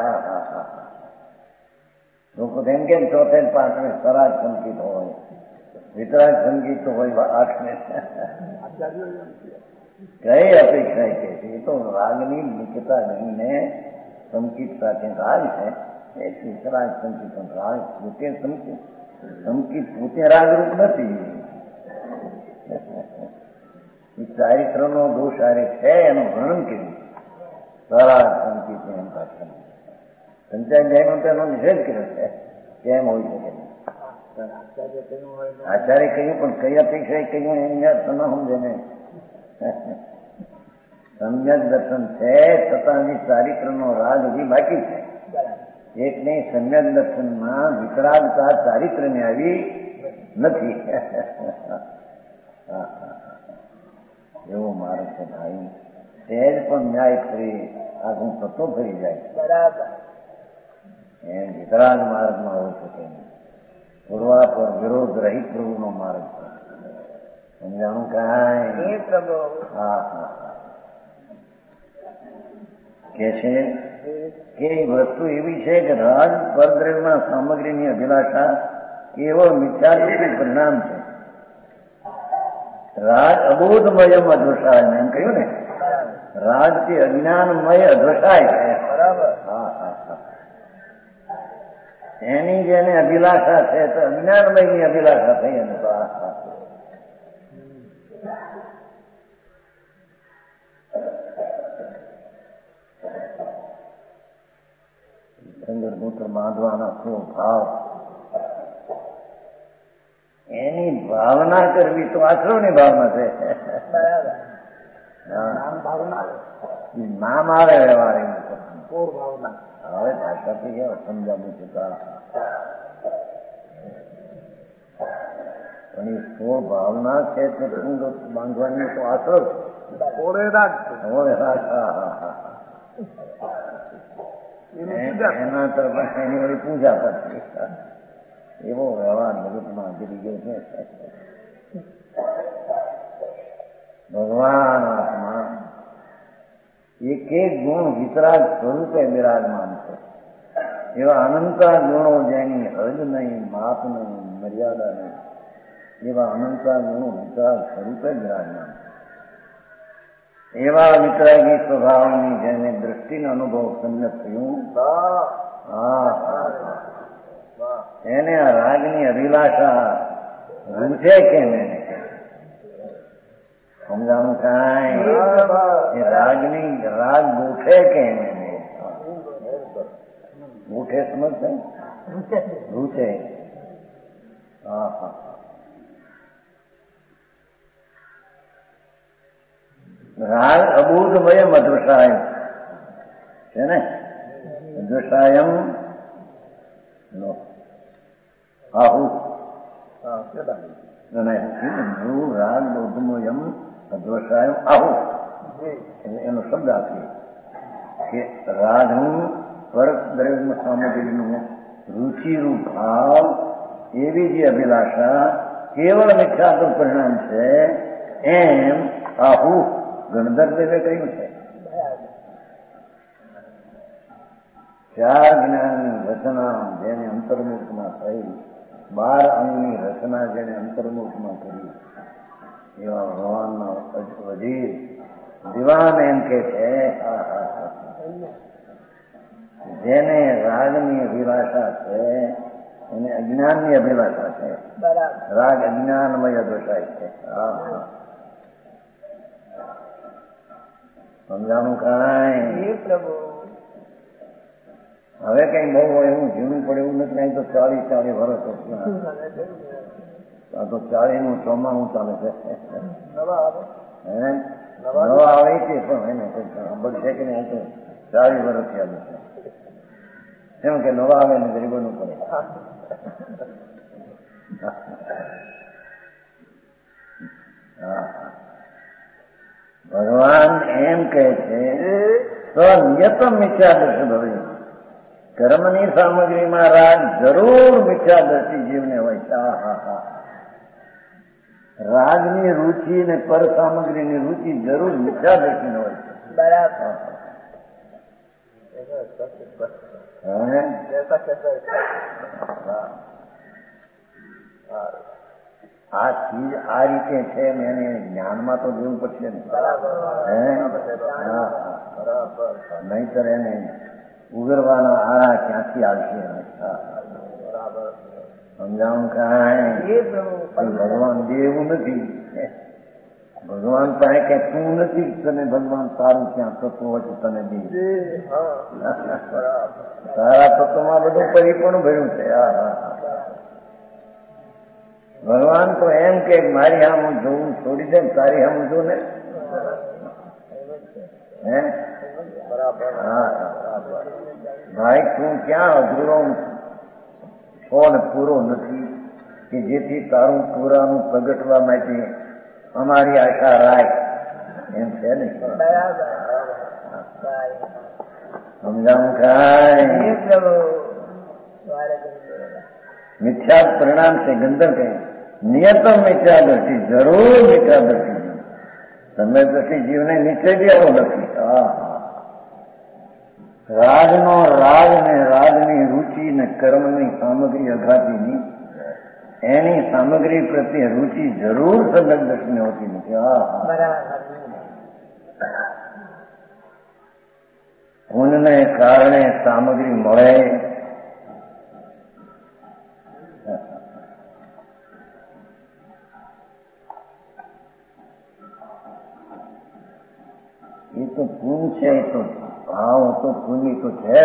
લોકો તેમ કેમ ચોથે પાંચમે સરાજ સંકિત હોય, વિતરાગ સંગીત તો હોય આઠમે. કઈ અપેક્ષા છે એ તો રાગની નિકટતા ગણીને સંકિત સાથે રાગ છે. એ વિતરાગ સંકિત રાગ પોતે સંકિત પોતે રાગરૂપ નથી. ચારિત્રનો દોષ આરે છે એનું વર્ણન કર્યું. સરાગ સંકિત એમ પાછળ પંચાયત જયમાં તેનો નિષેધ કર્યો છે. કેમ હોય શકે આચાર્ય કહ્યું પણ કઈ અપેક્ષા કહ્યું એની યાદ ન સમજે ને. સમ્યક દર્શન છે છતાં ચારિત્રનો રાગ હજી બાકી છે. એક નહીં સમ્યક દર્શનમાં વિતરાગતા ચારિત્રની આવી નથી. એવો માર્ગ છે ભાઈ. સહેજ પણ ન્યાય કરી આખું થતો થઈ જાય. એમ વિતરાગ માર્ગમાં હોઈ શકે નહીં. પૂર્વાપર વિરોધ રહિત પ્રભુનો માર્ગ છે. સમજાણું કાંઈ. હા હા કે છે કે વસ્તુ એવી છે કે રાજ પરદ્રવ્યમાં સામગ્રીની અભિલાષા કેવળ મિથ્યાદૃષ્ટિ પરિણામ છે. રાજ અબોધમય અધ્વસાય એમ કહ્યું ને. રાજ તે અજ્ઞાનમય અધ્વસાય છે. હા હા હા એની જેને અભિલાષા છે તો અજ્ઞાનમયની અભિલાષા થઈ એને તો મૂત્ર બાંધવાના શું ભાવ એની ભાવના કરવી તો આશ્રમની ભાવના છે. નામ આવે વ્યવહાર હવે ભાષાથી કેવો સમજાવું છતાં પણ એ સ્વ ભાવના છે તે બાંધવાની તો આશ્રમ એના તરફ એની વળી પૂજા કરતી. એવો વ્યવહાર જગતમાં ગીરી ગયો છે. ભગવાન આત્મા એક એક ગુણ વિતરાગ સ્વરૂપે બિરાજમાન છે. એવા અનંતા ગુણો જેની હદ નહીં, માપ નહીં, મર્યાદા નહીં, એવા અનંતા ગુણો વિતરાગ સ્વરૂપે બિરાજમાન છે. એવા વિતરાગી સ્વભાવની જેને દ્રષ્ટિનો અનુભવ સમ્યક થયું એને આ રાગની અભિલાષા રૂચે કેમ એને સમજાણું કાંઈ. રાગની રાગ ગોઠે કેમ એને ગોઠે સમજશે રૂચે. હા હા રાગ અબોધમયમ અધ્વસાયમ છે ને. અધ્વસાયમ આહુ રાગ બોધમયમ અધ્વસાયમ આહુ એનો શબ્દ આપીએ કે રાગનું પરત દ્રવ્ય સામગ્રીનું રુચિરૂપ ભાવ એવી જે અભિલાષા કેવળ મિથ્યાત્વ પરિણામ છે એમ આહુ ગણધર દેવે કહ્યું છે. ચાર જ્ઞાનની રચના જેને અંતર્મુખમાં થઈ, 12 અંગની રચના જેને અંતર્મુખમાં કરી, એવા ભગવાનના વજીર દિવાન એમ કે છે જેને રાગની અભિલાષા છે એને અજ્ઞાનની અભિલાષા છે. રાગ અજ્ઞાનમય દોષાય છે. સમજાણું કાંઈ? હવે કઈ બહુ હોય એવું જીવવું પડે એવું નથી. અહીં તો 40 વર્ષ આ તો 40નું ચોમાસું ચાલે છે. નવા આવે છે પણ એને ખબર છે કે નહીં, તો 40 વર્ષ ચાલે છે. એમ કે નવા આવે ને ગરીબોનું પડે. ભગવાન એમ કહે છે સ્વનિયતમ મિથ્યાદર્શન હવે કર્મની સામગ્રીમાં રાગ જરૂર મિથ્યાદર્શી જીવને હોય છે. રાગની રુચિ ને પર સામગ્રીની રુચિ જરૂર મિથ્યાદર્શી હોય છે. બરાબર. આ ચીજ આ રીતે છે ને એને જ્ઞાનમાં તો જોવું પડશે ને. નહીતર એને ઉગરવાના આરા ક્યાંથી આવશે? સમજાવું કાંઈ? ભગવાન દેવું નથી. ભગવાન પાસે કે તું નથી, તને ભગવાન તારું ક્યાં તત્વ હોય તને દે. તારા તત્વમાં બધું પરિપૂર્ણ ભર્યું છે. ભગવાન તો એમ કે મારી આમ હું જોવું છોડી દે, તારી આમ જો ને. ભાઈ તું ક્યાં અધૂરો છો ને પૂરો નથી કે જેથી તારું પૂરાનું પ્રગટવા માટે અમારી આશા રાખ એમ છે ને. સમજાવું કાંઈ? મિથ્યા પરિણામ છે ગંધર કહે નિયતમ મિથ્યાદર્શી જરૂર મિથ્યાદર્શી સમ્યકદર્શી જીવને નીચે બી આવો નથી. રાગનો રાગ ને રાગની રુચિ ને કર્મની સામગ્રી અઘાતીની એની સામગ્રી પ્રત્યે રુચિ જરૂર સમ્યકદર્શીને હોતી નથી. પુણ્યને કારણે સામગ્રી મળે એ તો પુણ્ય છે. એ તો ભાવ તો પુણ્ય તો છે.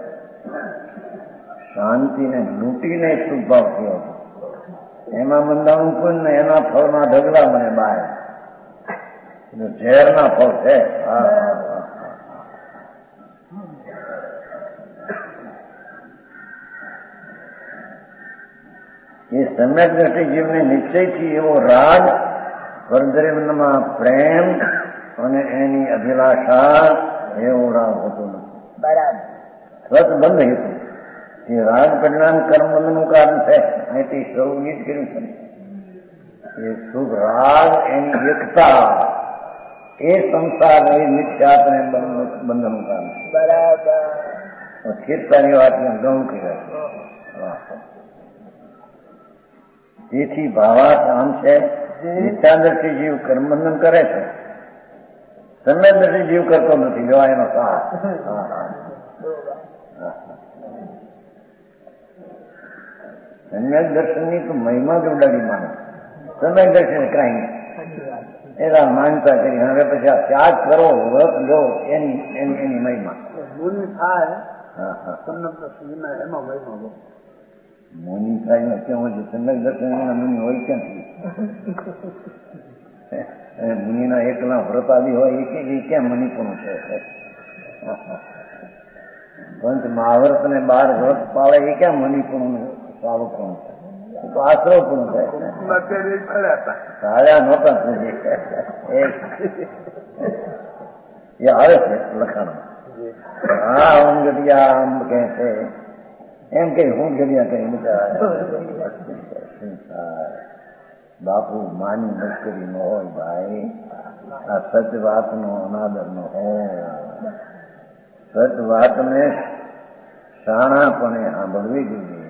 શાંતિને લૂંટીને શુભ ભાવ થયો હતો. એમાં મંદાણું પુણ્ય એના ફળના ઢગલા મને બહાર ઝેરના ફળ છે. એ સમ્યક દ્રષ્ટિ જીવને નિશ્ચયથી એવો રાગ પરદ્રવ્યમાં પ્રેમ અને એની અભિલાષા એવો રાગ હોતો નથી. બરાબર. સ્વતબંધ હેતુ એ રાગ પરિણામ કર્મબંધનું કારણ છે. અહીંથી શરૂ એ જ કર્યું છે. એ શુભ રાગ એની એકતા એ સંસાર એ મિથ્યાત્વને બંધનનું કારણ છે. બરાબર. ખેતતાની વાતને ગૌણ કહેવાય. તેથી ભાવાર્થ આમ છે મિથ્યાદર્શી જીવ કર્મબંધન કરે છે, સમ્યકદર્શી જીવ કરતો નથી. લેવા એનો સાથ. સમ્યક દર્શનની તો મહિમા જ ઉડાડી માને. સમ્યક દર્શન કઈ નહીં. એના માનતા કરી હવે પછી આ ત્યાગ કરો, વ્રત લો, એની મહિમા મુનિ થાય. એમાં મહિમા મુનિ થાય ને કેમ હોય છે? સમ્યક દર્શન એના મુનિ હોય ક્યાંથી? મુનિના એકલા વ્રત આદિ હોય એ ક્યાં મુનિપણું છે? પંચ મહાવ્રત ને 12 વ્રત પાળે એ ક્યાં મુનિપણું સારું છે? તો આશરો પણ છે. સારા નહોતા એ આવે છે લખાણમાં. હા હું ગઢિયા આમ કે છે એમ કે હું ગઢિયા કઈ બાપુ માની મસ્કરી ન હોય ભાઈ. આ સચ વાતનો અનાદર ન હોય. સચ વાતને શાણાપણે સાંભળવી જોઈએ.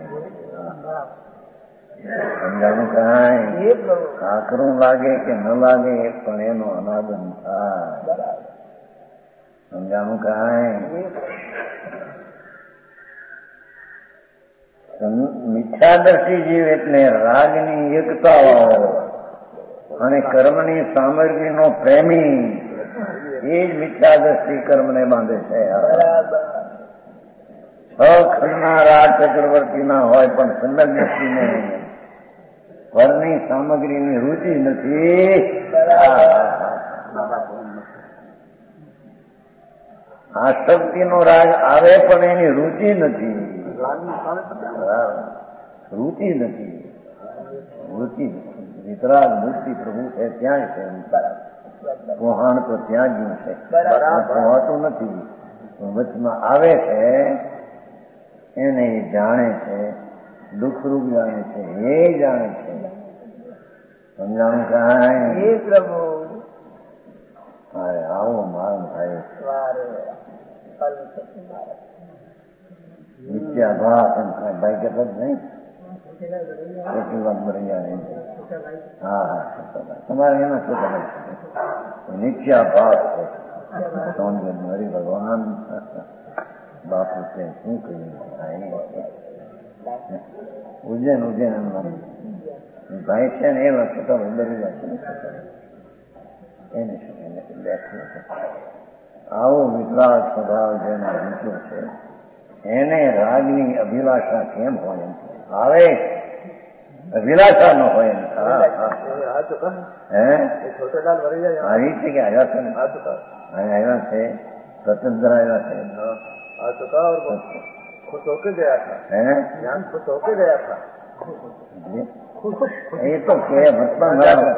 સમજાણું કાંઈ? આકરું લાગે કે ન લાગે પણ એનો અનાદર થાય. સમજાણું કાંઈ? મિથ્યા દ્રષ્ટિ જીવ એટલે રાગની એકતા અને કર્મની સામગ્રીનો પ્રેમી, એ જ મિથ્યા દ્રષ્ટિ કર્મને બાંધે છે. છ ખંડના રાજ ચક્રવર્તીના હોય પણ સમ્યક દ્રષ્ટિને પરની સામગ્રીની રુચિ નથી. આસક્તિનો રાગ આવે પણ એની રુચિ નથી. રુચિ નથી. વિતરાગ મૂર્તિ પ્રભુ છે ત્યાં છે. પોહાણ તો ત્યાં જ છે, પોહાતું નથી. વચમાં આવે છે એને એ જાણે છે, દુઃખરૂપ જાણે છે, એ જાણે છે. સમજાણું કાંઈ પ્રભુ. આવો માન થાય. નિત્યાભાસ એમ થાય ભાઈ કે નહીં. એટલી વાત મરી જાય. હા, તમારે એના શું તમે નિત્યાભાસ છે. હરિ ભગવાન બાપુ છે શું કહ્યું. ઉજ્જૈન ભાઈ છે ને એ વખતે તો બદલી જાય એને શું બેઠું. આવો વિતરાગ સ્વભાવ જેને રૂચ્યો છે એને રાગની અભિલાષા કેમ હોય એમ આવે. અભિલાષા ન હોય એમ. આવી છે કે આવ્યા છે ને આવ્યા છે સ્વતંત્ર આવ્યા છે. खुश होके गया था, ज्ञान खुश होके गया था. ये तो क्या मतलब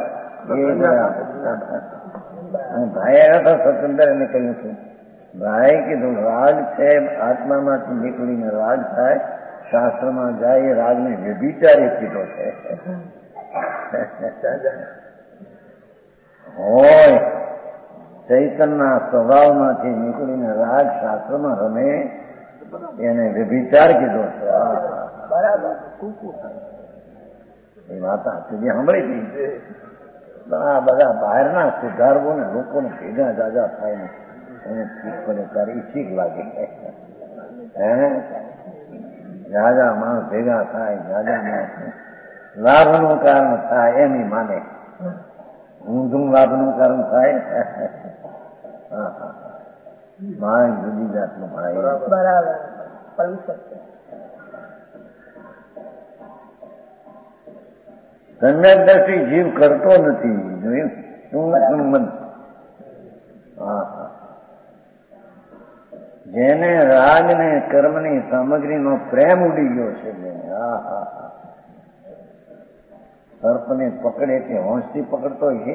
ભાઈ આવ્યા હતા સ્વતંત્ર એને કહ્યું છે. ભાઈ કીધું રાગ છે આત્મામાંથી નીકળીને રાગ થાય, શાસ્ત્રમાં જાય એ રાગને વ્યભિચારી કીધો છે. હોય ચૈતનના સ્વભાવમાંથી નીકળીને રાગ શાસ્ત્રમાં રમે એને વ્યભિચાર કીધો છે. એ વાત સુધી સાંભળી હતી. આ બધા બહારના સુધારવોને લોકોને ભેગા જાજા થાય ને એને ઠીક પડે ત્યારે એ ઠીક લાગે. જાજા માણસ ભેગા થાય, જાજા માણસ લાભનું કારણ થાય એમ માને. ઊંધું લાભનું કારણ થાય. માય જુદી જાતનું ભાઈ. બરાબર. સમ્યક દ્રષ્ટિ જીવ કરતો નથી. જોયું શું? જેને રાગ ને કર્મની સામગ્રીનો પ્રેમ ઉડી ગયો છે. સર્પને પકડે કે હોંશથી પકડતો છે.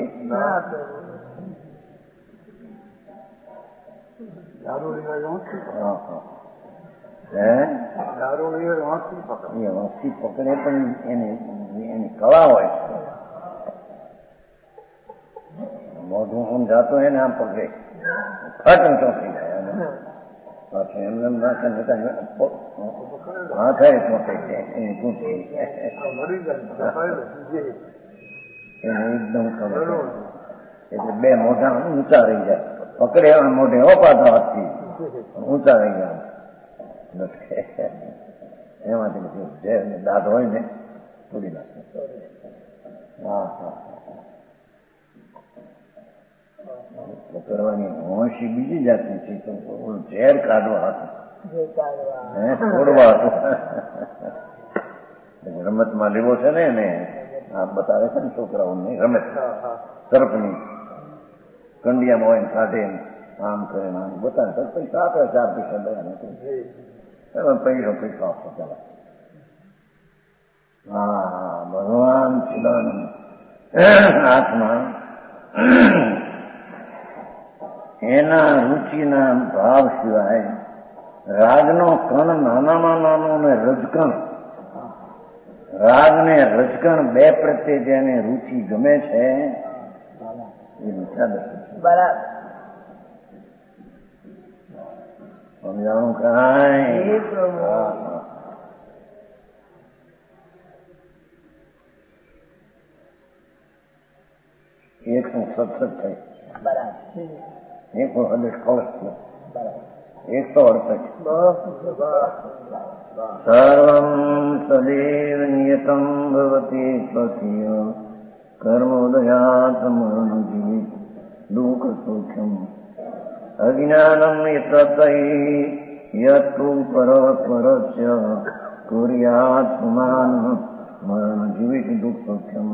હોંશથી પકડે પણ એની કળા હોય. મોઢું આમ જાતો હોય ને આમ પકડે ફટ ચોંટી જાય. એમને હાથે ચોંટે છે એને એકદમ ખબર એટલે બે મોઢા ઊંચા રહી જાય. પકડે મોઢે ઓપાતો હાથથી ઊંચા રહી ગયા. એમાંથી ઝેર દાંત હોય ને તોડી નાખે. પકડવાની હોંશી બીજી જાતની છે. ઝેર કાઢવા હતું, છોડવા હતું. રમતમાં લેવો છે ને એને આ બતાવે છે ને છોકરાઓને રમત સર્પની કંડિયામાં હોય ને કાઢે આમ કરે આમ બતાવે તો પૈસા આપે. 4 પૈસા દયા નથી પૈસા આપો ચાલો. હા ભગવાન ચિદાનંદ આત્મા એના રુચિના ભાવ સિવાય રાગનો કણ નાનામાં નાનો ને રજકણ, રાગ ને રજકણ બે પ્રત્યે જેને રુચિ ગમે છે એ મિથ્યા દ્રષ્ટિ. બરાબર. સમજાણું કાંઈ? એક સત્સત થઈ, એક વખત કળશ થયો, 168 સર્વં સદૈવ નિયતં ભવતિ સ્વકીય કર્મોદયાત મરણ જીવિત દુઃખ સુખમ અજ્ઞાનમ યતતૈ યત્તુ પરસ્ય કુર્યાત પુમાન મરણ જીવિત દુઃખ સુખમ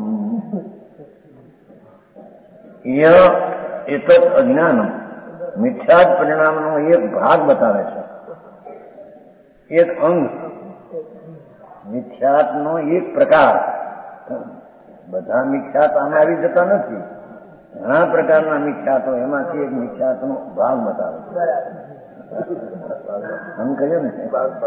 એતત અજ્ઞાનમ મિથ્યા પરિણામનો એક ભાગ બતાવે છે, એક અંગ, મિથ્યાત્વનો એક પ્રકાર. બધા મિથ્યાત આમાં આવી જતા નથી, ઘણા પ્રકારના મિથ્યાતો, એમાંથી એક મિથ્યાતનો ભાગ બતાવે છે. આમ કહ્યું ને,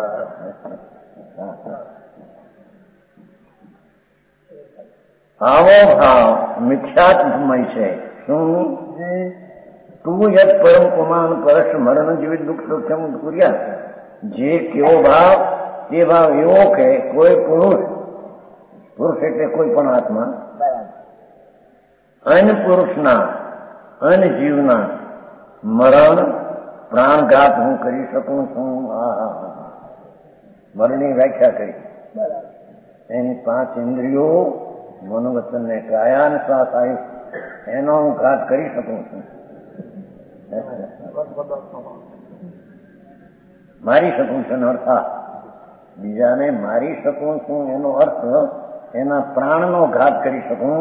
આવો ભાવ મિથ્યાત્મય છે. શું? તું યદ પરમ પુમાન પરશ મરણ જીવિત દુઃખ સુખમ કુર્યા. જે કેવો ભાવ, તે ભાવ એવો કે કોઈ પુરુષ એટલે કોઈ પણ આત્મા અન્ય પુરુષના, અન્ય જીવના મરણ પ્રાણઘાત હું કરી શકું છું. મરણની વ્યાખ્યા કરી. એની 5 ઇન્દ્રિયો, મનોવચન ને કાયા અને શ્વાસ આયુષ, એનો હું ઘાત કરી શકું છું. મારી શકું છું એનો અર્થ, બીજાને મારી શકું છું એનો અર્થ એના પ્રાણનો ઘાત કરી શકું.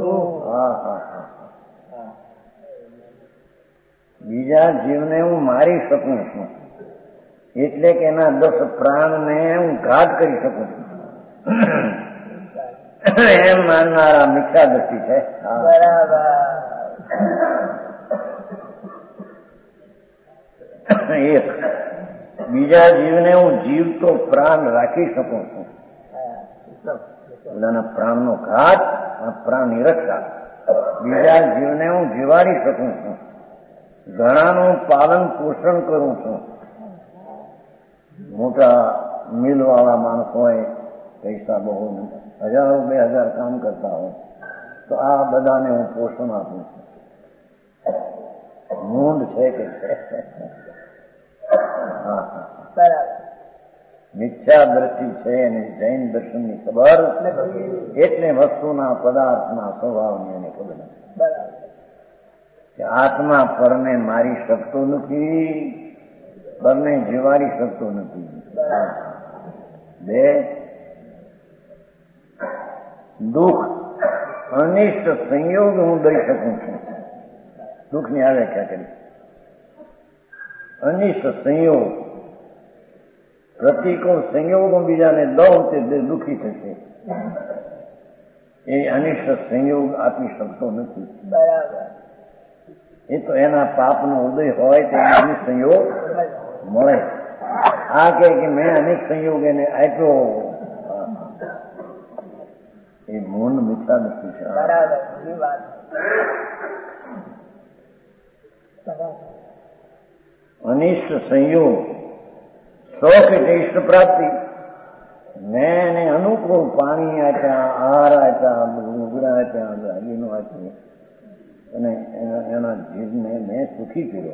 બીજા જીવને હું મારી શકું છું એટલે કે એના 10 પ્રાણને હું ઘાત કરી શકું છું એમ માનનારા મિથ્યા દ્રષ્ટિ છે. એક બીજા જીવને હું જીવતો પ્રાણ રાખી શકું છું, બધાના પ્રાણનો ઘાત, આ પ્રાણની રક્ષા. બીજા જીવને હું જીવાડી શકું છું, ઘણાનું પાલન પોષણ કરું છું. મોટા મિલ વાળા માણસ હોય, પૈસા બહુ 1000-2000 કામ કરતા હોય, તો આ બધાને હું પોષણ આપું છું. મૂંડ છે કે મિથ્યા દ્રષ્ટિ છે અને જૈન દર્શનની ખબર, એટલે વસ્તુના પદાર્થના સ્વભાવની એને ખબર નથી. આત્મા પરને મારી શકતો નથી, પરને જીવાડી શકતો નથી. 2 દુઃખ અનિષ્ટ સંયોગ હું દઈ શકું છું. દુઃખની આ વ્યાખ્યા કરી. અનિષ્ટ સંયોગ, પ્રતિકૂળ સંયોગો બીજાને દઉં તે દુઃખી થશે. એ અનિષ્ટ સંયોગ આપી શકતો નથી. એ તો એના પાપનો ઉદય હોય તો એને અનિષ્ટ સંયોગ મળે. આ કે મેં અનેક સંયોગ એને આપ્યો, એ મૌન મિથ્યા દ્રષ્ટિ છે. અનિષ્ટ સંયોગ, શોખ એટલે ઈષ્ટ પ્રાપ્તિ. મેં એને અનુકૂળ પાણી આપ્યા, આહાર આપ્યા, ઉગડા આપ્યા, દાગીનો આપ્યો અને એના જીવને મેં સુખી કર્યો.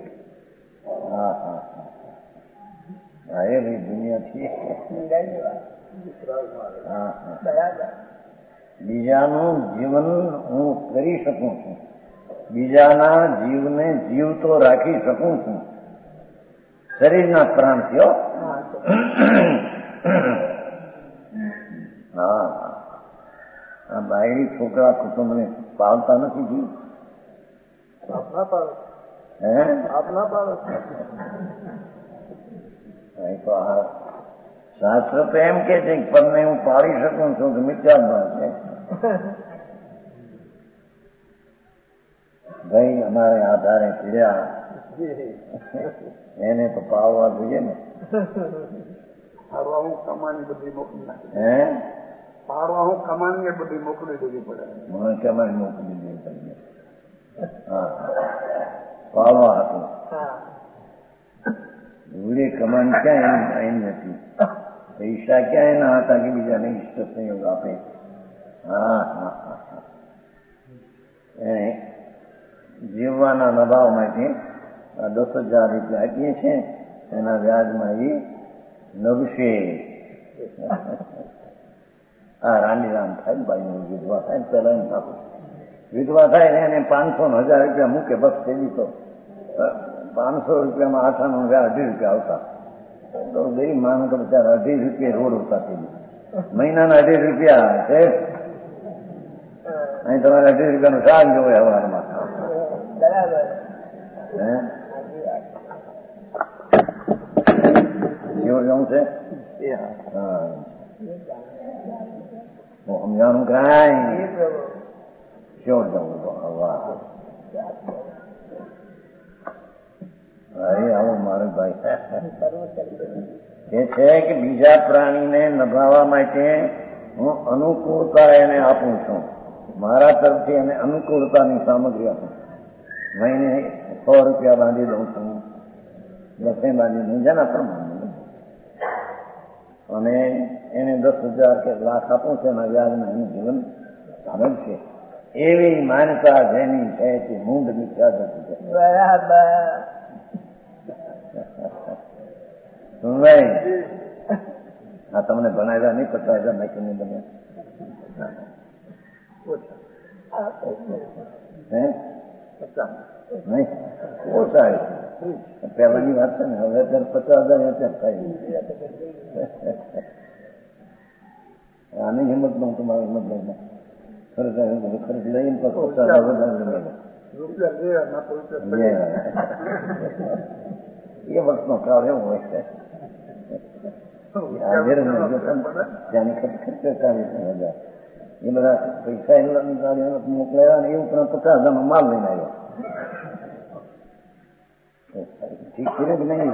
એવી દુનિયાથી બીજાનું જીવન હું કરી શકું છું, બીજાના જીવને જીવતો રાખી શકું છું. શરીરના પ્રાણ થયો. આ બાયડી છોકરા કુટુંબને પાલતા નથી જીવ. શાસ્ત્ર તો એમ કે છે કે પરને હું પાળી શકું છું કે મિથ્યાત્મા છે. ભાઈ અમારે આધારે પીડ્યા, એને તો પાળવા જોઈએ ને. પાડવા હું કમાણી બધી મોકલી નાખી. પાડવા હું કમાણી બધી મોકલી દેવી પડે. મને કમાણી મોકલી દેવી પડે. પાળવા હતું. ઉડી કમાન ક્યાં એની નથી, પૈસા ક્યાં એના હતા કે બીજાને ઈષ્ટ સંયોગ આપે. જીવવાના નભાવમાંથી 10,000 રૂપિયા આપીએ છીએ એના વ્યાજમાં એ નવશે. આ રાંડીરામ થાય ભાઈ વિધવા થાય ને પેલા એમ થતું વિધવા થાય ને એને 500 ને 1000 રૂપિયા મૂકે બસ તેની તો 500 રૂપિયામાં 8 વ્યાજ 2 રૂપિયા આવતા તો ગરીબ માણસ તો બિચારા 2.5 રૂપિયા રોડ ઉઠતા થઈ મહિનાના 2.5 રૂપિયા છે. અહીં તમારે 2.5 રૂપિયાનું શાક જોવે હવારમાં. જવું છે સમજાણું કાંઈ શું જવું ભાઈ આવો મારો ભાઈ એ છે કે બીજા પ્રાણીને નભાવવા માટે હું અનુકૂળતા એને આપું છું. મારા તરફથી એને અનુકૂળતાની સામગ્રી આપું. મહિને 100 રૂપિયા બાંધી દઉં છું, 10 બાંધી દઉં જેના પ્રમાણે, અને એને 10,000 કે લાખ આપું છું એના વ્યાજમાં એનું જીવન સારું છે. એવી માન્યતા જેની છે તે મૂંડ મિથ્યા છે. બરાબર સુનભાઈ, હા તમને ભણાવ્યા નહીં 50,000 નાખીને તમે નહીં ઓછા પેલાની વાત છે ને. હવે અત્યારે 50,000 થાય. આની હિંમત નું તમારી હિંમત લઈને ખર્ચ લઈને 50,000 વધારે એ વર્ષનો કાળ એવો હોય છે. ત્યાંની ખર્ચો 40,000 એ બધા પૈસા મોકલાયા ને એ ઉપરાંત 50,000 માલ લઈને આવ્યો. ઠીક છે કે નહીં?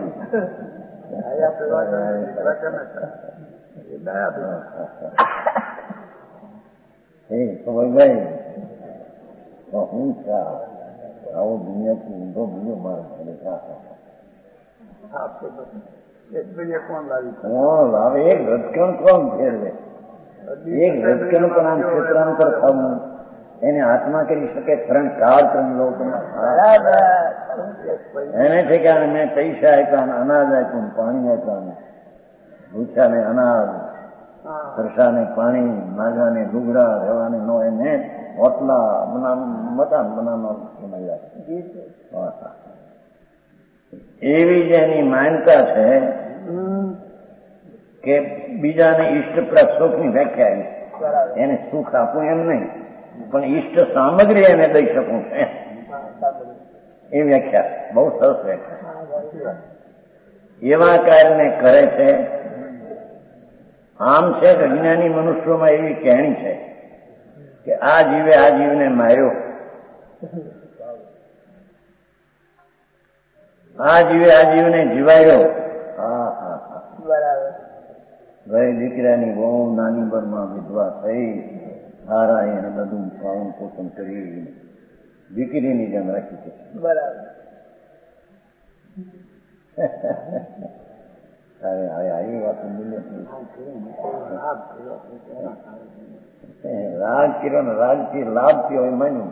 ભાઈ હું આવો દુનિયાથી ઊંધો બીજો માર્ગ લાવે. એક રજકણ કોણ ફેરવે? એક રજકણ પણ આમ ક્ષેત્રાંતર થવું એને હાથમાં કરી શકે 3 કાળ 3 લોકો એને ઠેકાણે મેં પૈસા આપ્યા, અનાજ આપ્યું, પાણી આપ્યા, ભૂખ્યાને અનાજ, તરસાને પાણી, નાગાને લુગડા, રહેવાને નો એને હોટલા મકાન બનાવવા. એવી જેની માન્યતા છે કે બીજાને ઈષ્ટપ્રદ સુખની વ્યાખ્યા એને સુખ આપવું એમ નહીં, પણ ઈષ્ટ સામગ્રી એને દઈ શકું છે એ વ્યાખ્યા બહુ સરસ વ્યાખ્યા. એવા કાર્યને કરે છે. આમ છે કે જ્ઞાની મનુષ્યોમાં એવી કહેણી છે કે આ જીવે આ જીવને માર્યો, આ જીવે આ જીવને જીવાયો. ભાઈ દીકરાની બહુ નાની બરમાં વિધવા થઈ, હારા એને બધું પાલન પોષણ કરી દીકરીની જેમ રાખી છે. બરાબર. આવી વાત રાગ કર્યો ને રાગથી લાભ થયો એ માન્યું.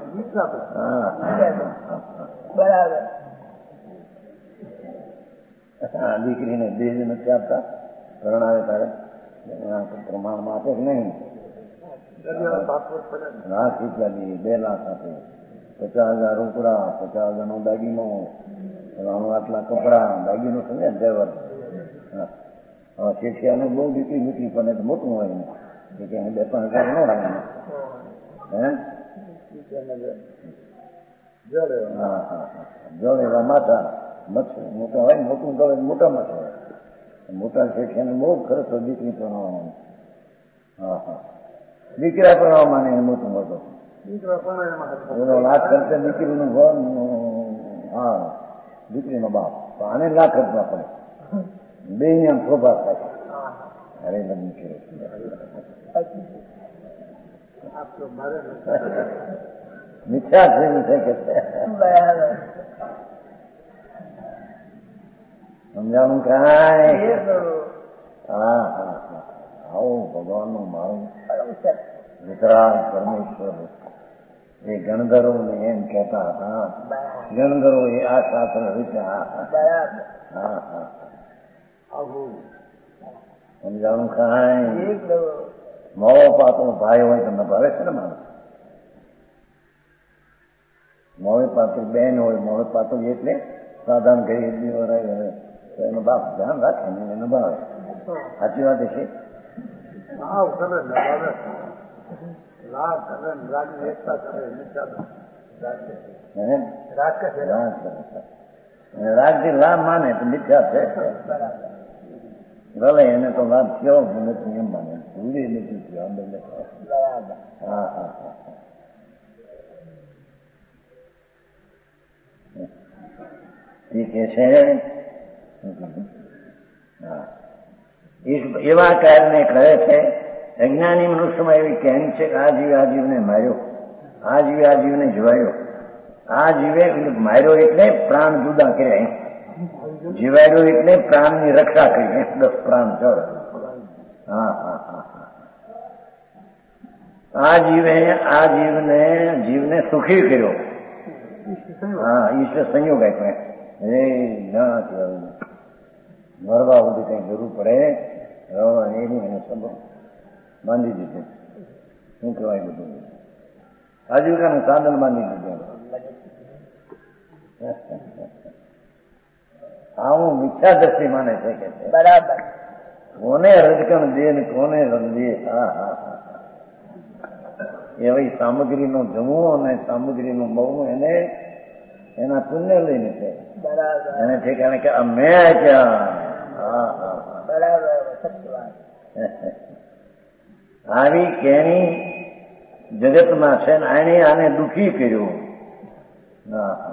બરાબર. દીકરીને દેહ નથી આપતા, પરણાવે તારે પ્રમાણમાં આપે કે નહીં? લાખ રૂપિયા 2 લાખ આપે, 50,000 રોકડા, 50,000 દાગીનો, આટલા કપડા, દાગીનો સમજે ડ્રાઈવર. શેઠિયાને બહુ દીકરી મૂકી પણ મોટું હોય ને કે 2-5,000 ન આવે. જોડેલા માથા મચ્છર મોટા હોય ને, મોટું તો મોટા મચ્છર હોય. મોટા શેઠિયાને બહુ ખર્ચ દીકરી પરણવામાં. દીકરા પરણવામાં ને મોટું મોટું લાખ ખર્ચે દીકરીનું ઘર. હા, દીકરીનો બાપ આને લાખ ખર્ચવા પડે. 2 આમ શોભા થાય. અરે લગ્ન મિથ્યા છે કે સમજાવું કાંઈ? હા હા હા, આવો ભગવાનનું મારું વિતરાગ પરમેશ્વર. એ ગણધરો ને એમ કહેતા હતા, ગણધરો એ આ શાસ્ત્ર રીતે. હા હા, સમજાણું કાંઈ મોવો પાતો ભાઈ હોય તો ન ભાવે છે ને માણસ. મોવે પાતું બેન હોય, મોવે પાતું એટલે સાધારણ ઘરે એટલી વરાય હોય તો એનો બાપ ધ્યાન રાખે ને એને ભાવે. સાચી વાત છે. રાજથી લાભ માને તો મિથ્યા છે. ભલે એને તો લાભ થયો નથી એમ માને, ભૂલી નથી થયો. હા હા હા. એ કે છે એવા કારણે કહે છે અજ્ઞાની મનુષ્યમાં એવી કહેન છે કે આ જીવે આ જીવને માર્યો, આ જીવે આ જીવને જીવાયો. આ જીવે માર્યો એટલે પ્રાણ જુદા કર્યા, જીવાડ્યો એટલે પ્રાણની રક્ષા કરી, 10 પ્રાણ છો. હા હા હા. આ જીવને સુખી કર્યો. હા, ઈશ્વર સંયોગ આપ્યો. ના મરવા સુધી કઈ જરૂર પડે એનું એને સંભવ બાંધી દીધું. શું કહેવાય બધું આજીવિકાનું સાધન બાંધી દીધું. આવું મિથ્યા દ્રષ્ટિ માને છે કે બરાબર કોને રજકણ દે ને કોને રંધે. હા હા હા. એવી સામગ્રીનો જમવું અને સામગ્રીનું બહુ એને એના પુણ્ય લઈને છે એને ઠેકાણે કે અમે ક્યાં. હા હા બરાબર. આવી કેણી જગતમાં છે ને આને આને દુઃખી કર્યું. હા હા.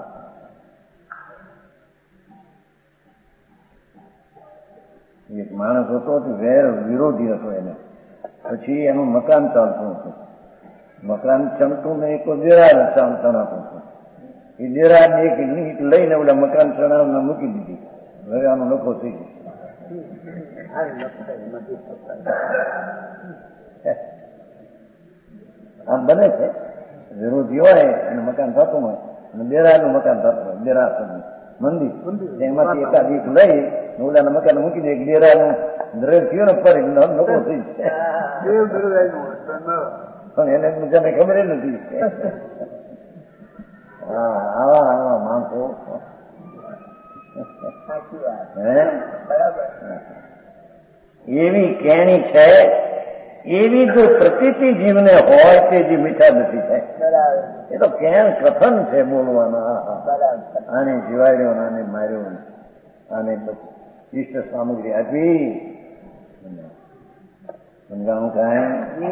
એક માણસ હતો વિરોધી હતો એને. પછી એનું મકાન ચાલતું હતું. મકાન ચણતું ને એક દેરાર ચણાતું હતું. એ દેરાર એક ઈંટ લઈને ઓલા મકાન ચણાવને મૂકી દીધી. હવે આનો નફો થઈ ગયો. આમ બને છે. વિરોધી હોય અને મકાન થતું હોય અને દેરારનું મકાન થતું હોય, દેરાર મંદિર એમાંથી એકાદ એક લઈ ઓલાના મકાન મૂકી દે. દેરાનું દ્રવ્ય થયો ને પર નફો થઈ પણ એને બીજાને ખબર નથી. હા આવા આવા માણસો. એવી કેણી છે, એવી જો પ્રતીતિ જીવને હોય તે જે મીઠા નથી થાય. એ તો કેણ કથન છે બોલવાના. આને જીવાડ્યો આને માર્યો આને ઈષ્ટ સામગ્રી આપી. સમજાવું કાંઈ.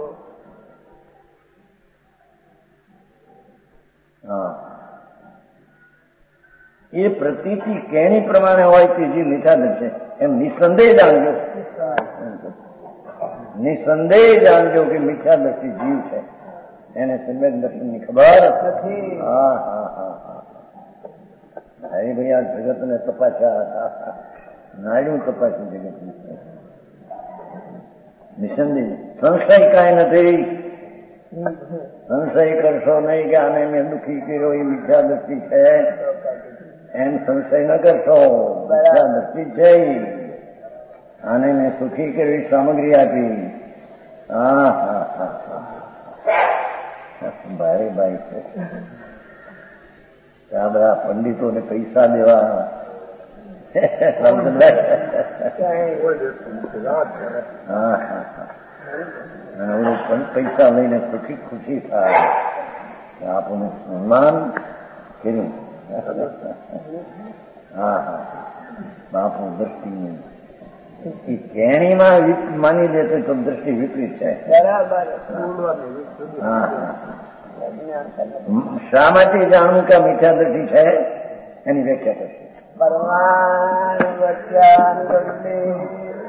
હા એ પ્રતીતિ કેણી પ્રમાણે હોય તે જે મીઠા છે એમ નિસંદેહ જાણજો. નિસંદેહ જાણજો કે મીઠા દ્રષ્ટિ જીવ છે એને સમ્યક દર્શનની ખબર નથી. હા હા હા હા. અરે ભાઈ આ જગતને તપાસ્યા નાડ્યું તપાસ્યું જગત. નિસંદેહ સંશય કાંઈ નથી. સંશય કરશો નહીં કે આને મેં દુઃખી કર્યો એ મિથ્યા દ્રષ્ટિ છે એમ સંશય ન કરશો. મિથ્યા દ્રષ્ટિ છે. આને મેં સુખી કર્યો એ સામગ્રી આપી. હા હા હા હા. ભારે ભાઈ છે. આ બધા પંડિતોને પૈસા દેવા હા હા હા. અને ઓલું પણ પૈસા લઈને સુખી ખુશી થાય. આપણું સન્માન કર્યું. હા હા. બાપુ દ્રષ્ટિ એ કેણીમાં માની લેતો તો દ્રષ્ટિ વિપરીત છે. બરાબર. હા હા. શા માટે જાણવું કે મિથ્યા દ્રષ્ટિ છે એની વ્યાખ્યા કરશે.